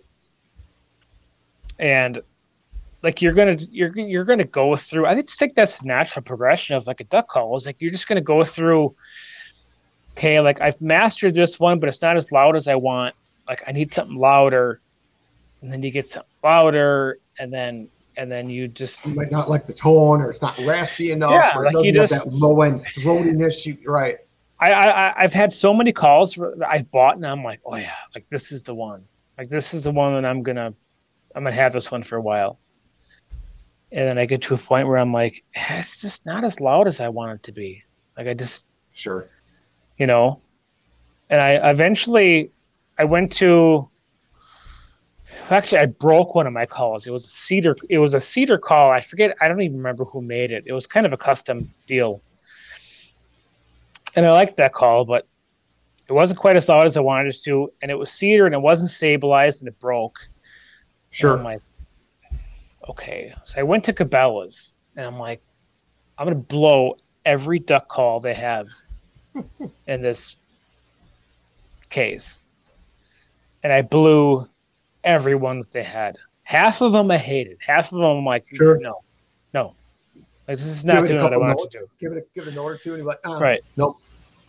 And like, you're going to go through, I think that's the natural progression of like a duck call is like, you're just going to go through, okay, like I've mastered this one, but it's not as loud as I want. like I need something louder, and then you get something louder, and then you just might not like the tone, or it's not raspy enough, Yeah, or it like doesn't you have just- that low end throatiness. Right. I've had so many calls where I've bought, and I'm like, oh yeah, like this is the one. Like this is the one that I'm gonna have this one for a while. And then I get to a point where I'm like, it's just not as loud as I want it to be. Like I just Sure. And I eventually went to, actually I broke one of my calls. It was a cedar call. I forget, I don't even remember who made it. It was kind of a custom deal. And I liked that call, but it wasn't quite as loud as I wanted it to. And it was cedar and it wasn't stabilized and it broke. Sure. And I'm like, okay. So I went to Cabela's and I'm like, I'm going to blow every duck call they have in this case. And I blew every one that they had. Half of them I hated. Half of them I'm like, Sure. no. Like, this is not doing what I want it to do. Give it a note or two, and you're like, Right. Nope.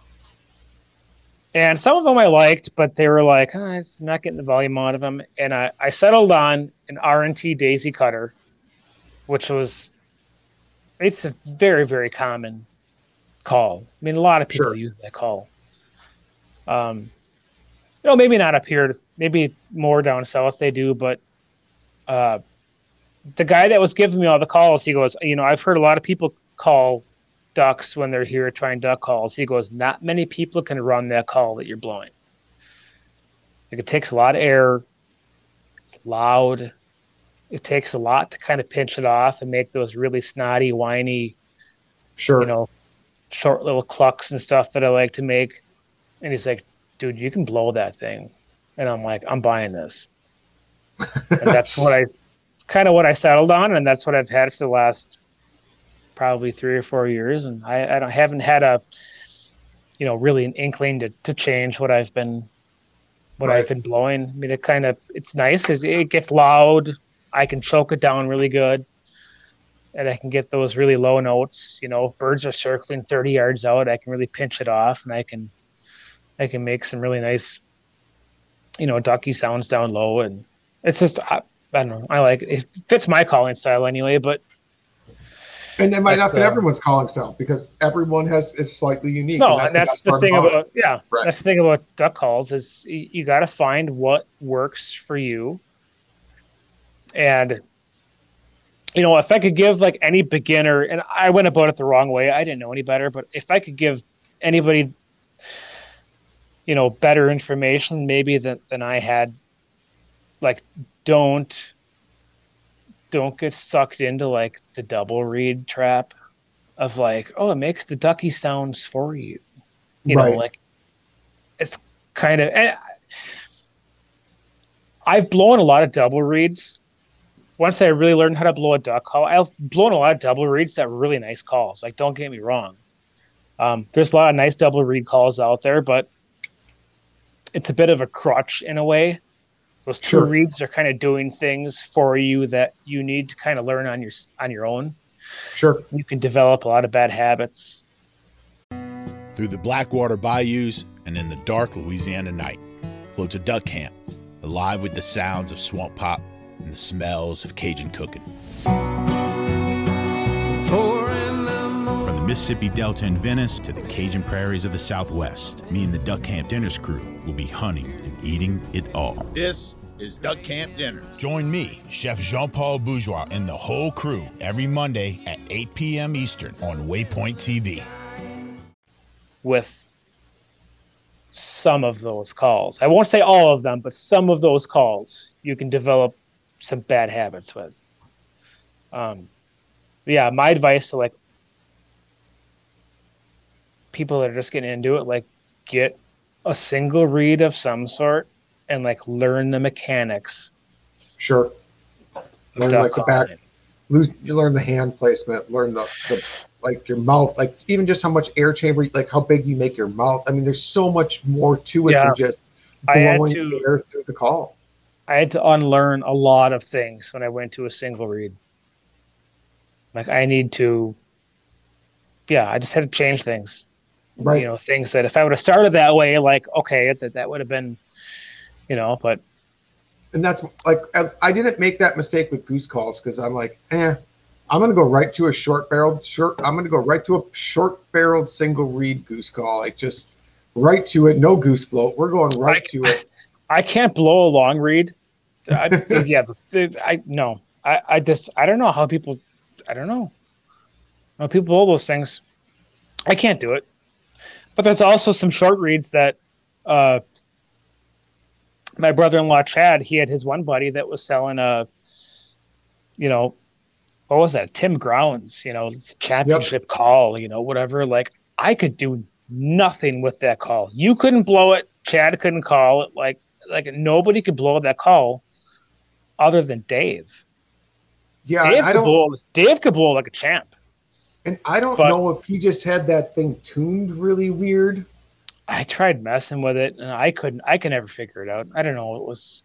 And some of them I liked, but they were like, it's not getting the volume out of them. And I settled on an R&T Daisy Cutter, which it's a very, very common call. I mean, a lot of people use that call. Maybe not up here, maybe more down south they do, but the guy that was giving me all the calls, he goes, I've heard a lot of people call ducks when they're here trying duck calls. He goes, not many people can run that call that you're blowing. Like, it takes a lot of air. It's loud. It takes a lot to kind of pinch it off and make those really snotty, whiny, sure, short little clucks and stuff that I like to make. And he's like, dude, you can blow that thing. And I'm like, I'm buying this. And that's what I settled on, and that's what I've had for the last probably 3 or 4 years. And I haven't had a, really an inkling to change what I've been blowing. I mean, it's nice. It gets loud. I can choke it down really good, and I can get those really low notes. If birds are circling 30 yards out, I can really pinch it off, and I can make some really nice, ducky sounds down low. And it's just, I don't know. I like it. It fits my calling style anyway, but. And it might not fit everyone's calling style, because everyone is slightly unique. No, and that's the thing about Right. That's the thing about duck calls is you got to find what works for you. And if I could give like any beginner, and I went about it the wrong way, I didn't know any better, but if I could give anybody, better information maybe than I had, like, don't get sucked into like the double reed trap of like, oh, it makes the ducky sounds for you. Like, it's kind of, and I've blown a lot of double reeds. Once I really learned how to blow a duck call, I've blown a lot of double reeds that were really nice calls. Like, don't get me wrong. There's a lot of nice double reed calls out there, but it's a bit of a crutch in a way. Those two reeds are kind of doing things for you that you need to kind of learn on your own. Sure. You can develop a lot of bad habits. Through the Blackwater bayous and in the dark Louisiana night floats a duck camp, alive with the sounds of swamp pop and the smells of Cajun cooking. From the Mississippi Delta in Venice to the Cajun prairies of the Southwest, me and the Duck Camp Dinners crew will be hunting and eating it all. This is Duck Camp Dinner. Join me, Chef Jean-Paul Bourgeois, and the whole crew every Monday at 8 p.m. Eastern on Waypoint TV. With some of those calls, I won't say all of them, but some of those calls you can develop some bad habits with. Yeah, my advice to like people that are just getting into it, like, get a single reed of some sort and like learn the mechanics. Sure. Learn like the back. You learn the hand placement. Learn the like your mouth, like even just how much air chamber, like how big you make your mouth. I mean, there's so much more to it than just blowing air through the call. I had to unlearn a lot of things when I went to a single reed. Like, I need to, I just had to change things. Right. Things that if I would have started that way, like, okay, that would have been, But and that's like I didn't make that mistake with goose calls because I'm like, I'm gonna go right to a I'm gonna go right to a short-barreled single reed goose call, like just right to it, no goose float. We're going right to it. I can't blow a long reed. I don't know how people. I don't know. How people blow those things. I can't do it. But there's also some short reeds that my brother-in-law Chad, he had his one buddy that was selling what was that? Tim Grounds, championship call, whatever. Like I could do nothing with that call. You couldn't blow it. Chad couldn't call it. Like nobody could blow that call other than Dave. Yeah, Dave could blow like a champ. And I don't know if he just had that thing tuned really weird. I tried messing with it, and I could never figure it out. I don't know.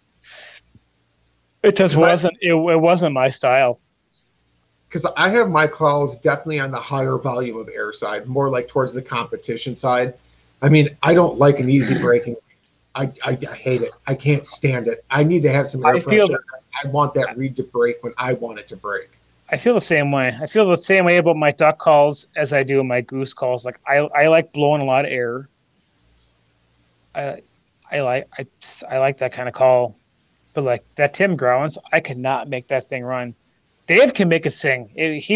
It just wasn't. It wasn't my style. Because I have my calls definitely on the higher volume of air side, more like towards the competition side. I mean, I don't like an easy breaking. I hate it. I can't stand it. I need to have some air pressure. I want that reed to break when I want it to break. I feel the same way. I feel the same way about my duck calls as I do my goose calls. Like I like blowing a lot of air. I like that kind of call, but like that Tim Grounds, I could not make that thing run. Dave can make it sing. He'd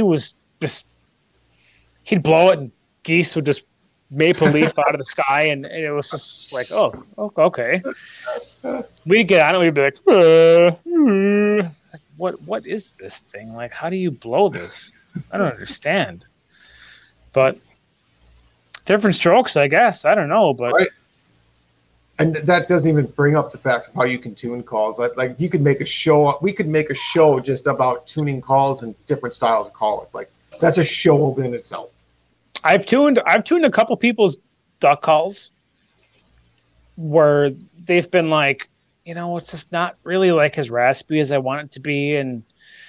blow it and geese would just maple leaf out of the sky, and it was just like, oh, okay. We'd get on it, we'd be like, what is this thing? Like, how do you blow this? I don't understand. But different strokes, I guess. I don't know, but. Right. And that doesn't even bring up the fact of how you can tune calls. Like you could make a show. We could make a show just about tuning calls and different styles of call it. Like that's a show in itself. I've tuned a couple people's duck calls where they've been like, it's just not really like as raspy as I want it to be, and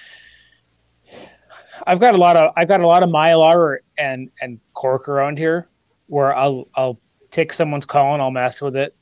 I've got a lot of Mylar and cork around here where I'll take someone's call and I'll mess with it.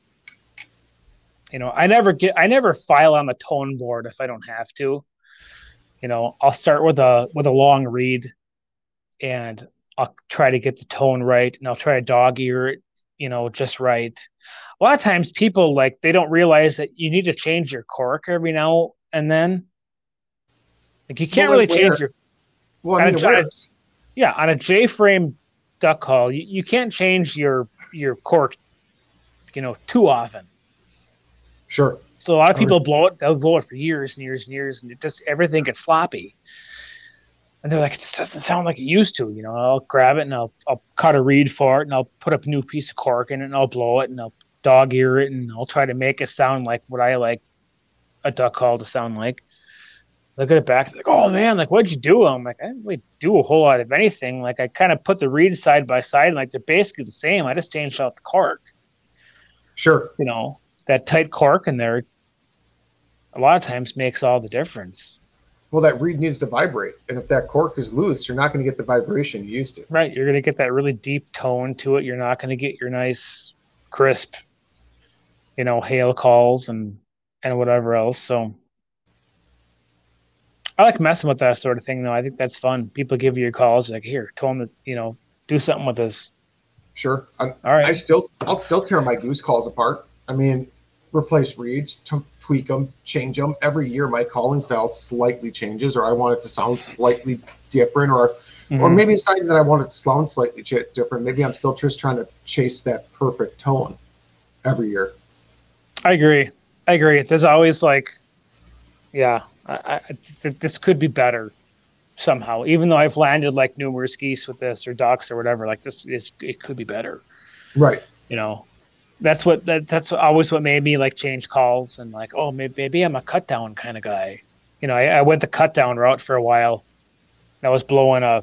I never file on the tone board if I don't have to. I'll start with a long reed and I'll try to get the tone right, and I'll try to dog ear it, just right. A lot of times people they don't realize that you need to change your cork every now and then. Like you can't really change your. Well, I mean, on a J-frame duck call, you can't change your cork, too often. Sure. So a lot of people blow it. They'll blow it for years and years and years, and everything gets sloppy. And they're like, it just doesn't sound like it used to. I'll grab it and I'll cut a reed for it, and I'll put a new piece of cork in it, and I'll blow it, and I'll dog ear it, and I'll try to make it sound like what I like a duck call to sound like. Look at it back, like, oh man, like what'd you do? I'm like, I didn't really do a whole lot of anything. Like I kind of put the reeds side by side, and like they're basically the same. I just changed out the cork. Sure. That tight cork in there a lot of times makes all the difference. Well, that reed needs to vibrate, and if that cork is loose, you're not going to get the vibration you used to. Right, you're going to get that really deep tone to it. You're not going to get your nice, crisp, hail calls and whatever else. So I like messing with that sort of thing, though. I think that's fun. People give you your calls like, here, tell them that, do something with this. Sure. All right. I'll still tear my goose calls apart. I mean, replace reeds, tweak them, change them. Every year my calling style slightly changes, or I want it to sound slightly different, or maybe it's not even that I want it to sound slightly different. Maybe I'm still just trying to chase that perfect tone every year. I agree. There's always this could be better somehow, even though I've landed numerous geese with this or ducks or whatever. It could be better. Right. That's always what made me change calls and maybe I'm a cut down kind of guy. I went the cut down route for a while. I was blowing a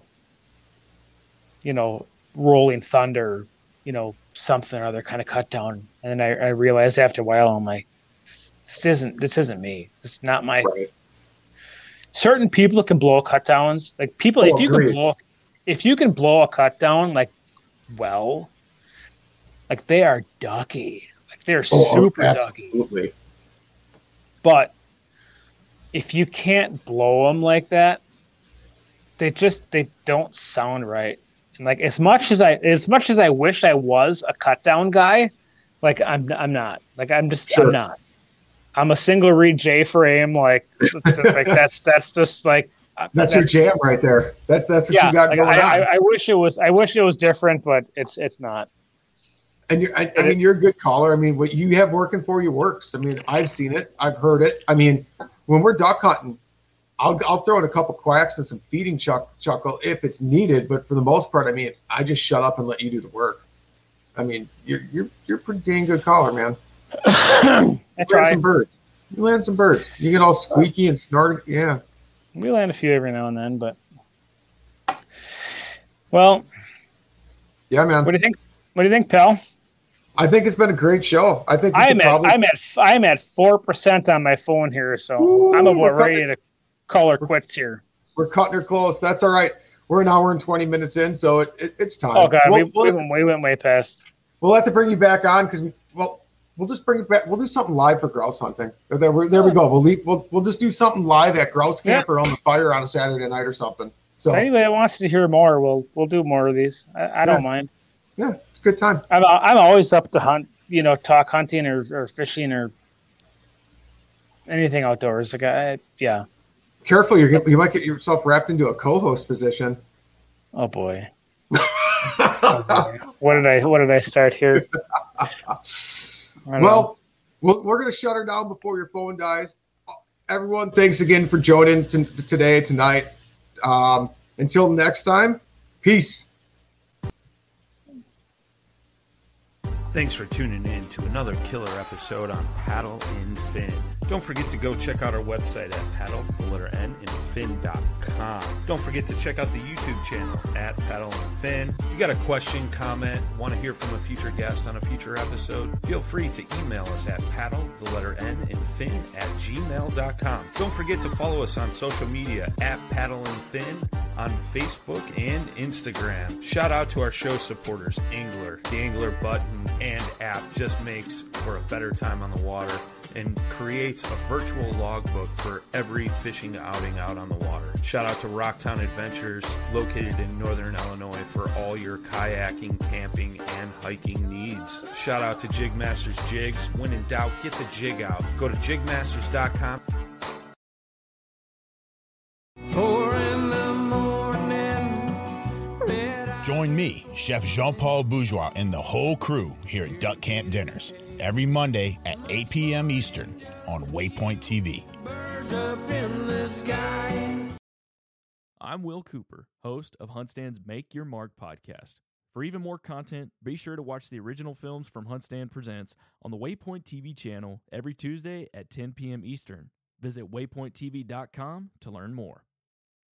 rolling thunder, something or other kind of cut down, and then I realized after a while I'm like, this isn't me. It's not my. Right. Certain people can blow cut downs. If you can blow a cut down they are ducky. They're super ducky. But if you can't blow them like that, they don't sound right. And like as much as I wish I was a cut down guy, like I'm not. Like I'm not. I'm a single reed J frame. Like that's just like that's your jam right there. That's what you got going on. I wish it was different, but it's not. And you're a good caller. I mean, what you have working for you works. I mean, I've seen it. I've heard it. I mean, when we're duck hunting, I'll throw in a couple quacks and some feeding chuckle if it's needed. But for the most part, I mean, I just shut up and let you do the work. I mean, you're a pretty dang good caller, man. You land some birds. You get all squeaky and snort. Yeah. We land a few every now and then, but well. Yeah, man. What do you think, pal? I think it's been a great show. I think I'm at 4% on my phone here, so I'm about ready to call her quits here. We're cutting her close. That's all right. We're an hour and 20 minutes in, so it's time. Oh God, we went way past. We'll have to bring you back on because we'll just bring it back. We'll do something live for grouse hunting. There we go. We'll just do something live at grouse camp or on the fire on a Saturday night or something. So if anybody wants to hear more, we'll do more of these. I don't mind. Yeah, it's a good time. I'm always up to hunt. Talk hunting or fishing or anything outdoors. Like yeah. Careful, you might get yourself wrapped into a co-host position. Oh boy. What did I start here? Well, we're going to shut her down before your phone dies. Everyone, thanks again for joining tonight. Until next time, peace. Thanks for tuning in to another killer episode on Paddle and Fin. Don't forget to go check out our website at paddle_and_fin.com. Don't forget to check out the YouTube channel at Paddle and Fin. If you got a question, comment, want to hear from a future guest on a future episode, feel free to email us at paddle_and_fin@gmail.com. Don't forget to follow us on social media at Paddle and Fin on Facebook and Instagram. Shout out to our show supporters, Angler. The Angler button and app just makes for a better time on the water and creates a virtual logbook for every fishing outing out on the water. Shout out to Rocktown Adventures, located in Northern Illinois, for all your kayaking, camping, and hiking needs. Shout out to Jigmasters Jigs. When in doubt, get the jig out. Go to jigmasters.com. Join me, Chef Jean-Paul Bourgeois, and the whole crew here at Duck Camp Dinners every Monday at 8 p.m. Eastern on Waypoint TV. I'm Will Cooper, host of HuntStand's Make Your Mark podcast. For even more content, be sure to watch the original films from HuntStand Presents on the Waypoint TV channel every Tuesday at 10 p.m. Eastern. Visit waypointtv.com to learn more.